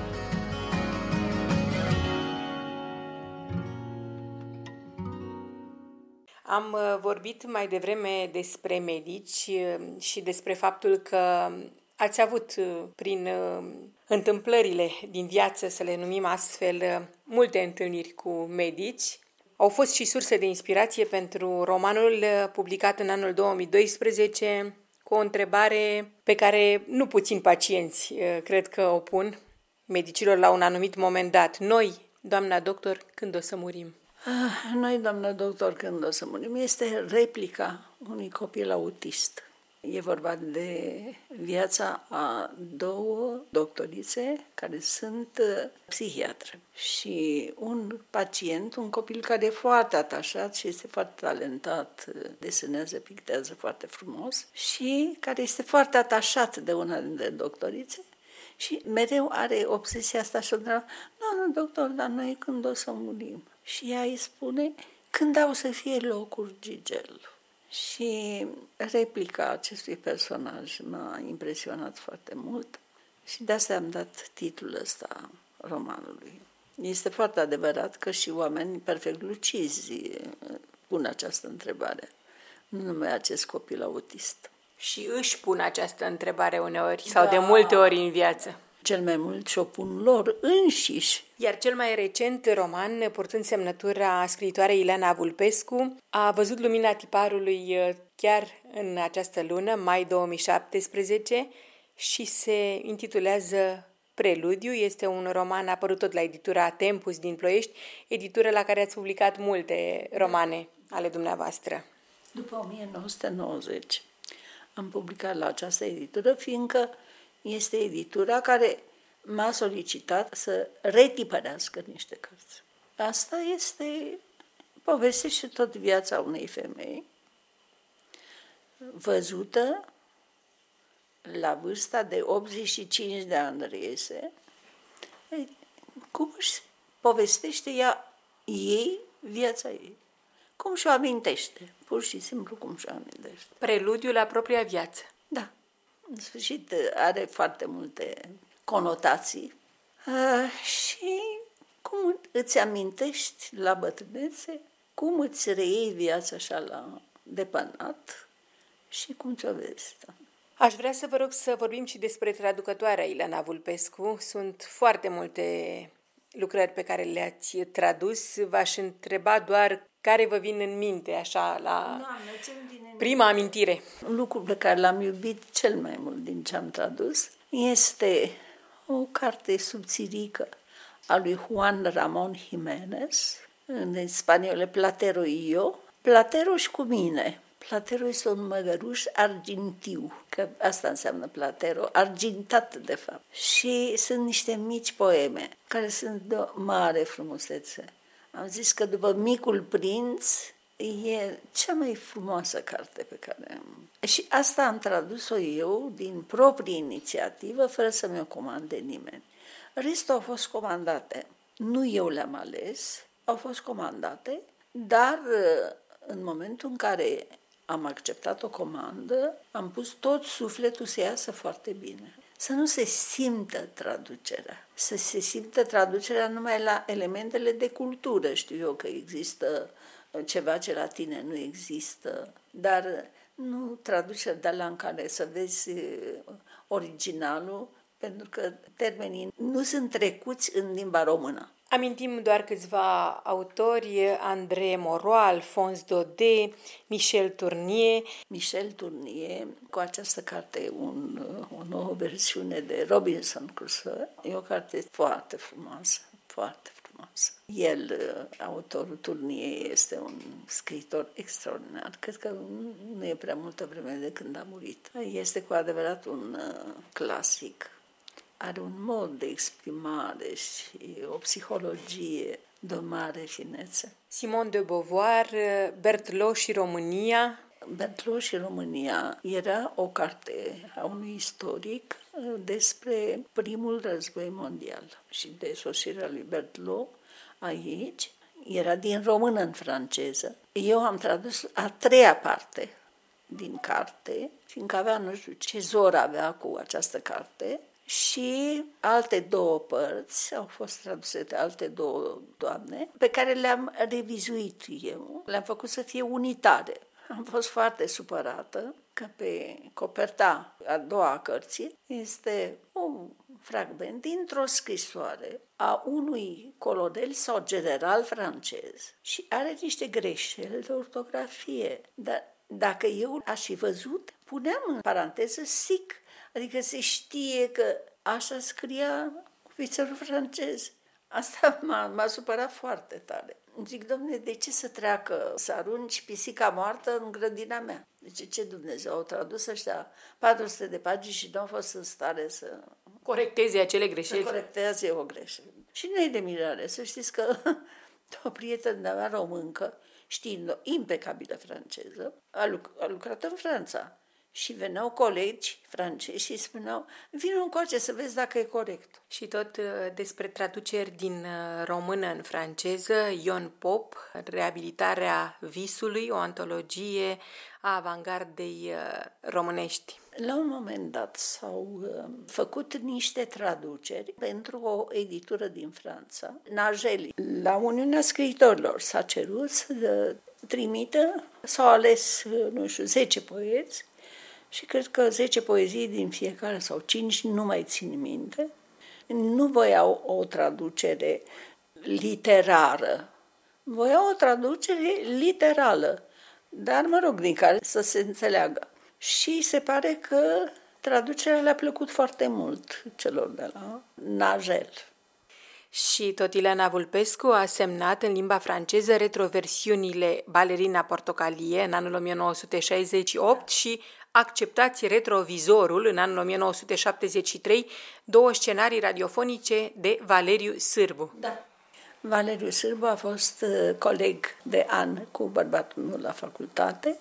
Am vorbit mai devreme despre medici și despre faptul că ați avut prin întâmplările din viață, să le numim astfel, multe întâlniri cu medici. Au fost și surse de inspirație pentru romanul publicat în anul două mii doisprezece, cu o întrebare pe care nu puțini pacienți cred că o pun medicilor la un anumit moment dat. Noi, doamna doctor, când o să murim? Ah, noi, doamna doctor, când o să murim, este replica unui copil autist. E vorba de viața a două doctorițe care sunt psihiatre și un pacient, un copil care e foarte atașat și este foarte talentat, desenează, pictează foarte frumos și care este foarte atașat de una dintre doctorițe și mereu are obsesia asta și o întreabă, nu, nu, doctor, dar noi când o să murim? Și ea îi spune, când au să fie locuri, Gigel? Și replica acestui personaj m-a impresionat foarte mult și de asta am dat titlul ăsta romanului. Este foarte adevărat că și oameni perfect lucizi pun această întrebare, nu numai acest copil autist. Și își pun această întrebare uneori sau da. de multe ori în viață. cel mai mult și-o pun lor înșiși. Iar cel mai recent roman, purtând semnătura scriitoarei Ileana Vulpescu, a văzut lumina tiparului chiar în această lună, mai două mii șaptesprezece, și se intitulează Preludiu. Este un roman apărut tot la editura Tempus din Ploiești, editură la care ați publicat multe romane ale dumneavoastră. După o mie nouă sute nouăzeci am publicat la această editură, fiindcă este editura care m-a solicitat să retipărească niște cărți. Asta este, povestește tot viața unei femei văzută la vârsta de optzeci și cinci de ani reiese, cum își povestește ea ei viața ei, cum și-o amintește, pur și simplu cum și-o amintește. Preludiu la propria viață. Da, în sfârșit are foarte multe conotații uh, și cum îți amintești la bătrânețe, cum îți reiei viața așa la depănat și cum ți-o vezi. Da. Aș vrea să vă rog să vorbim și despre traducătoarea Ileana Vulpescu. Sunt foarte multe lucrări pe care le-ați tradus. V-aș întreba doar care vă vin în minte, așa, la Doamne, prima amintire. Lucrul pe care l-am iubit cel mai mult din ce am tradus este o carte subțirică a lui Juan Ramón Jiménez, în spaniolă Platero y yo. Platero și cu mine. Platero este un măgăruș argintiu, că asta înseamnă Platero, argintat de fapt. Și sunt niște mici poeme care sunt de o mare frumusețe. Am zis că după Micul Prinț e cea mai frumoasă carte pe care am. Și asta am tradus-o eu din proprie inițiativă, fără să mi-o comande nimeni. Restul au fost comandate. Nu eu le-am ales, au fost comandate, dar în momentul în care am acceptat o comandă, am pus tot sufletul să iasă foarte bine. Să nu se simtă traducerea. Să se simtă traducerea numai la elementele de cultură. Știu eu că există ceva ce la tine nu există, dar nu traducerea de la în care să vezi originalul, pentru că termenii nu sunt trecuți în limba română. Amintim doar câțiva autori: André Maurois, Alphonse Daudet, Michel Tournier. Michel Tournier, cu această carte, un, o nouă versiune de Robinson Crusoe. E o carte foarte frumoasă, foarte frumoasă. El, autorul Tournier, este un scriitor extraordinar. Cred că nu e prea multă vreme de când a murit. Este cu adevărat un uh, clasic. Are un mod de exprimare și o psihologie de o mare finețe. Simone de Beauvoir, Berthelot și România. Berthelot și România era o carte a unui istoric despre primul război mondial și de sosirea lui Berthelot aici. Era din română în franceză. Eu am tradus a treia parte din carte, fiindcă avea nu știu ce zor avea cu această carte, și alte două părți au fost traduse de alte două doamne, pe care le-am revizuit eu, le-am făcut să fie unitare. Am fost foarte supărată că pe coperta a doua cărții este un fragment dintr-o scrisoare a unui colonel sau general francez și are niște greșeli de ortografie. Dar dacă eu aș fi văzut, puneam în paranteză sic, adică se știe că așa scria ofițerul francez. Asta m-a, m-a supărat foarte tare. Zic, dom'le, de ce să treacă, să arunci pisica moartă în grădina mea? Deci ce Dumnezeu, au tradus ăștia patru sute de pagini și nu au fost în stare să corecteze acele greșeli. Să corecteze o greșeală. Și nu e de mirare, să știți că o prietenă de-a mea româncă, știind impecabilă franceză, a, luc- a lucrat în Franța. Și veneau colegi francezi și spuneau, vină încoace să vezi dacă e corect. Și tot despre traduceri din română în franceză, Ion Pop, Reabilitarea visului, o antologie a avangardei românești. La un moment dat s-au făcut niște traduceri pentru o editură din Franța, Nageli. La Uniunea Scriitorilor s-a cerut să trimită, s-au ales, nu știu, zece poeți, și cred că zece poezii din fiecare, sau cinci, nu mai țin minte, nu voiau o traducere literară, voiau o traducere literală, dar, mă rog, din care să se înțeleagă. Și se pare că traducerea le-a plăcut foarte mult celor de la Nagel. Și tot Ileana Vulpescu a semnat în limba franceză retroversiunile Balerina Portocalie în anul o mie nouă sute șaizeci și opt și Acceptați retrovizorul în anul o mie nouă sute șaptezeci și trei, două scenarii radiofonice de Valeriu Sârbu. Da. Valeriu Sârbu a fost coleg de an cu bărbatul meu la facultate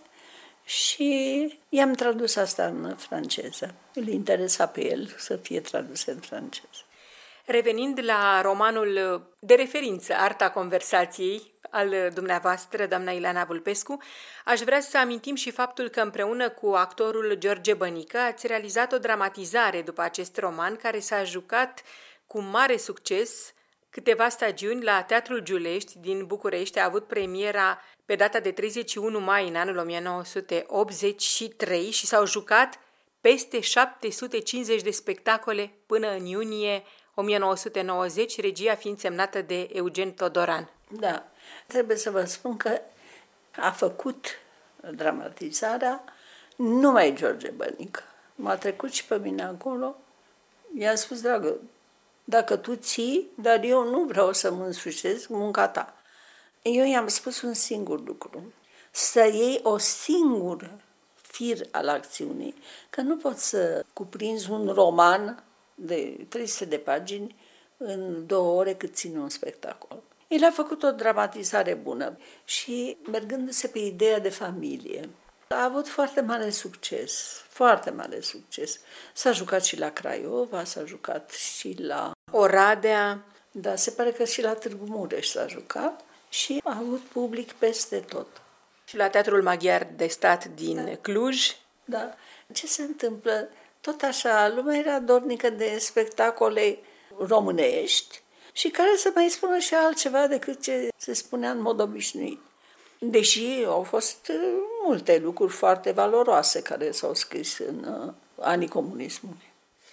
și i-am tradus asta în franceză. Îl interesa pe el să fie tradus în franceză. Revenind la romanul de referință, Arta conversației, al dumneavoastră, doamna Ileana Vulpescu, aș vrea să amintim și faptul că împreună cu actorul George Bănică ați realizat o dramatizare după acest roman care s-a jucat cu mare succes câteva stagiuni la Teatrul Giulești din București. A avut premiera pe data de treizeci și unu mai în anul o mie nouă sute optzeci și trei și s-au jucat peste șapte sute cincizeci de spectacole până în iunie o mie nouă sute nouăzeci, regia fiind semnată de Eugen Todoran. Da, trebuie să vă spun că a făcut dramatizarea numai George Bănică. M-a trecut și pe mine acolo. I-a spus, dragă, dacă tu ții, dar eu nu vreau să mă însușesc munca ta. Eu i-am spus un singur lucru, să iei o singură fir al acțiunii, că nu poți să cuprinzi un roman de trei sute de pagini în două ore cât ține un spectacol. El a făcut o dramatizare bună și mergându-se pe ideea de familie. A avut foarte mare succes, foarte mare succes. S-a jucat și la Craiova, s-a jucat și la Oradea. Da, se pare că și la Târgu Mureș s-a jucat și a avut public peste tot. Și la Teatrul Maghiar de Stat din Da. Cluj. Da. Ce se întâmplă? Tot așa, lumea era dornică de spectacole românești și care să mai spună și altceva decât ce se spunea în mod obișnuit. Deși au fost multe lucruri foarte valoroase care s-au scris în uh, anii comunismului.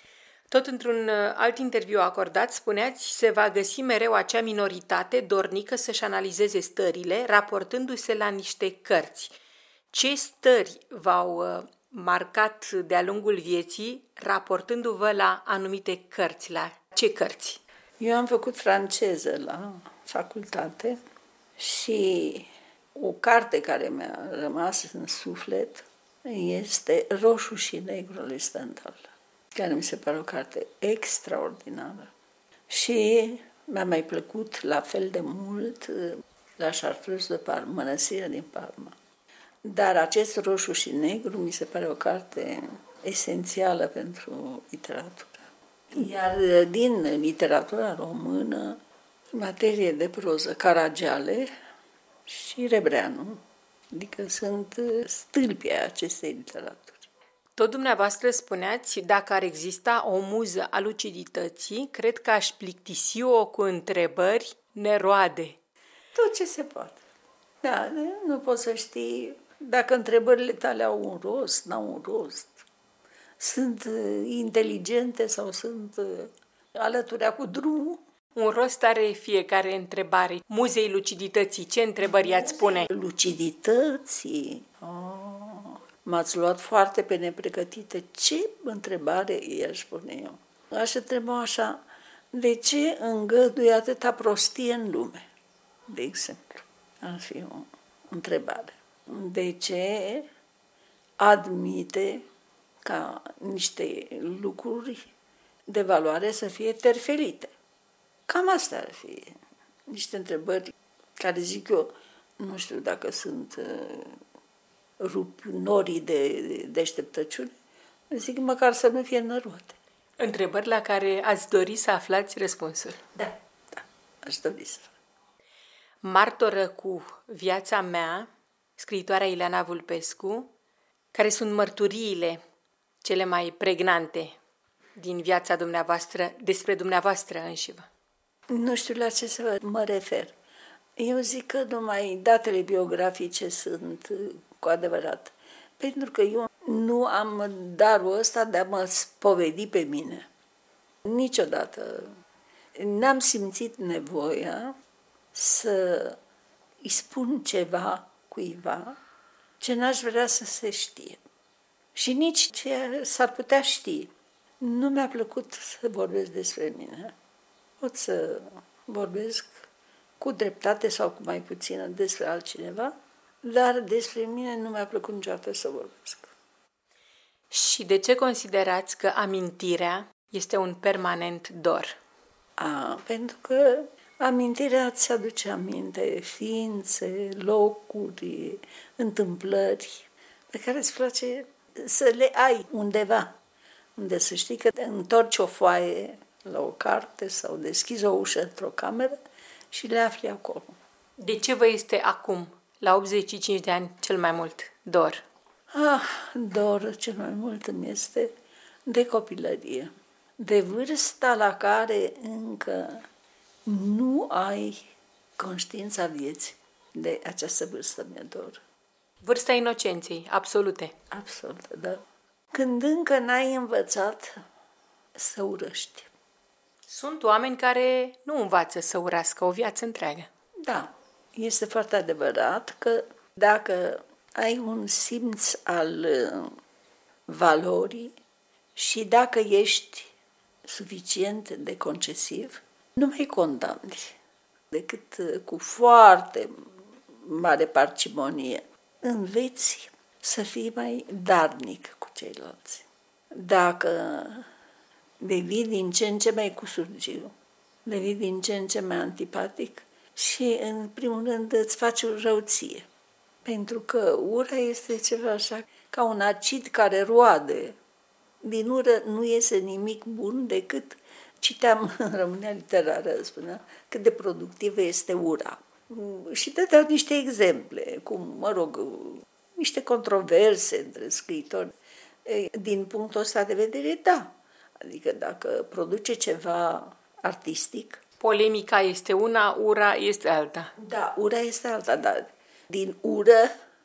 Tot într-un alt interviu acordat, spuneați, se va găsi mereu acea minoritate dornică să-și analizeze stările, raportându-se la niște cărți. Ce stări v-au marcat de-a lungul vieții, raportându-vă la anumite cărți? La ce cărți? Eu am făcut franceză la facultate și o carte care mi-a rămas în suflet este Roșu și Negru lui Stendhal, care mi se pare o carte extraordinară. Și mi-a mai plăcut la fel de mult la Chartreuse de Parma, Mănăstirea din Parma. Dar acest Roșu și Negru mi se pare o carte esențială pentru literatură. Iar din literatura română, în materie de proză, Caragiale și Rebreanu, adică sunt stâlpii acestei literaturi. Tot dumneavoastră spuneați, dacă ar exista o muză a lucidității, cred că aș plictisi-o cu întrebări neroade. Tot ce se poate. Da, nu poți să știi dacă întrebările tale au un rost, n-au un rost. Sunt inteligente sau sunt alăturea cu drumul. Un rost are fiecare întrebare. Muzei lucidității, ce întrebări i-ați pune? Lucidității? Oh, m-ați luat foarte pe nepregătite. Ce întrebare i-aș pune eu? Aș întreba așa, de ce îngăduie atâta prostie în lume? De exemplu, ar fi o întrebare. De ce admite ca niște lucruri de valoare să fie terfelite? Cam asta ar fi niște întrebări care, zic eu, nu știu dacă sunt uh, rup norii de deșteptăciune, zic măcar să nu fie năroate. Întrebări la care ați dori să aflați răspunsul. Da, da, aș dori să fac. Martoră cu viața mea, scriitoarea Ileana Vulpescu, care sunt mărturiile cele mai pregnante din viața dumneavoastră, despre dumneavoastră înșivă? Nu știu la ce să mă refer. Eu zic că numai datele biografice sunt cu adevărat. Pentru că eu nu am darul ăsta de a mă spovedi pe mine. Niciodată n-am simțit nevoia să îi spun ceva cuiva ce n-aș vrea să se știe. Și nici ce s-ar putea ști. Nu mi-a plăcut să vorbesc despre mine. Pot să vorbesc cu dreptate sau cu mai puțină despre altcineva, dar despre mine nu mi-a plăcut niciodată să vorbesc. Și de ce considerați că amintirea este un permanent dor? A, pentru că amintirea îți aduce aminte ființe, locuri, întâmplări pe care îți place să le ai undeva, unde să știi că te întorci o foaie la o carte sau deschizi o ușă într-o cameră și le afli acolo. De ce vă este acum, la optzeci și cinci de ani, cel mai mult dor? Ah, dor cel mai mult îmi este de copilărie, de vârsta la care încă nu ai conștiința vieții. De această vârstă mi-e dor. Vârsta inocenței, absolute. Absolut, da. Când încă n-ai învățat să urăști. Sunt oameni care nu învață să urască o viață întreagă. Da, este foarte adevărat că dacă ai un simț al valorii și dacă ești suficient de concesiv, nu mai condamni decât cu foarte mare parcimonie. Înveți să fii mai darnic cu ceilalți. Dacă devii din ce în ce mai cusurgiu, devii din ce în ce mai antipatic și, în primul rând, îți faci o răuție. Pentru că ura este ceva așa ca un acid care roade. Din ură nu iese nimic bun decât, citeam în România Literară, spunea, cât de productivă este ura. Și te dau niște exemple, cum, mă rog, niște controverse între scriitori. Din punctul ăsta de vedere, da. Adică dacă produce ceva artistic... Polemica este una, ura este alta. Da, ura este alta, dar din ură,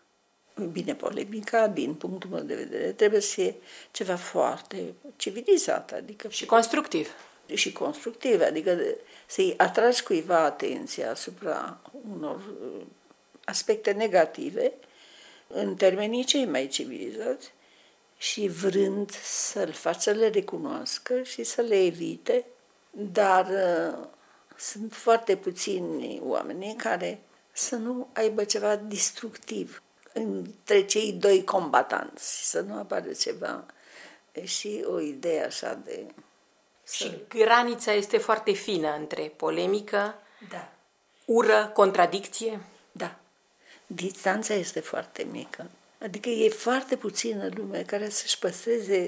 bine, polemica, din punctul meu de vedere, trebuie să fie ceva foarte civilizat. Adică și constructiv. Și constructiv, adică să-i atragi cuiva atenția asupra unor aspecte negative, în termenii cei mai civilizați, și vrând să-l faci să le recunoască și să le evite, dar uh, sunt foarte puțini oameni care să nu aibă ceva destructiv între cei doi combatanți, să nu apară ceva și o idee așa de... Și granița este foarte fină între polemică, da. ură, contradicție. Da. Distanța este foarte mică. Adică e foarte puțină lume care să-și păstreze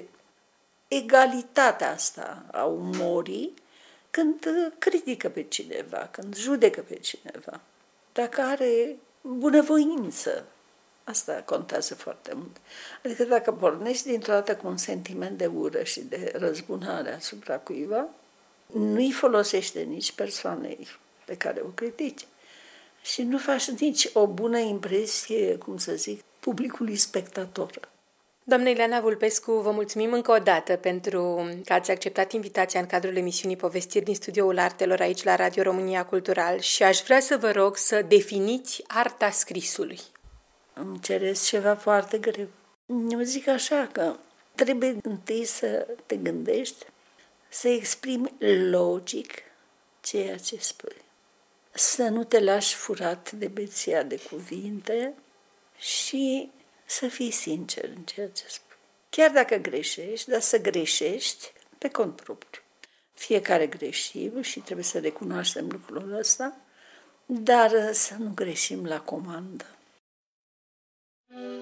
egalitatea asta a umorii când critică pe cineva, când judecă pe cineva. Dacă are bunăvoință, asta contează foarte mult. Adică dacă pornești dintr-o dată cu un sentiment de ură și de răzbunare asupra cuiva, nu-i folosește nici persoanei pe care o critici. Și nu faci nici o bună impresie, cum să zic, publicului spectator. Doamna Ileana Vulpescu, vă mulțumim încă o dată pentru că ați acceptat invitația în cadrul emisiunii Povestiri din Studioul Artelor aici la Radio România Cultural și aș vrea să vă rog să definiți arta scrisului. Îmi cereți ceva foarte greu. Eu zic așa că trebuie întâi să te gândești, să exprimi logic ceea ce spui. Să nu te lași furat de beția de cuvinte și să fii sincer în ceea ce spui. Chiar dacă greșești, dar să greșești pe cont propriu. Fiecare greșim și trebuie să recunoaștem lucrul ăsta, dar să nu greșim la comandă.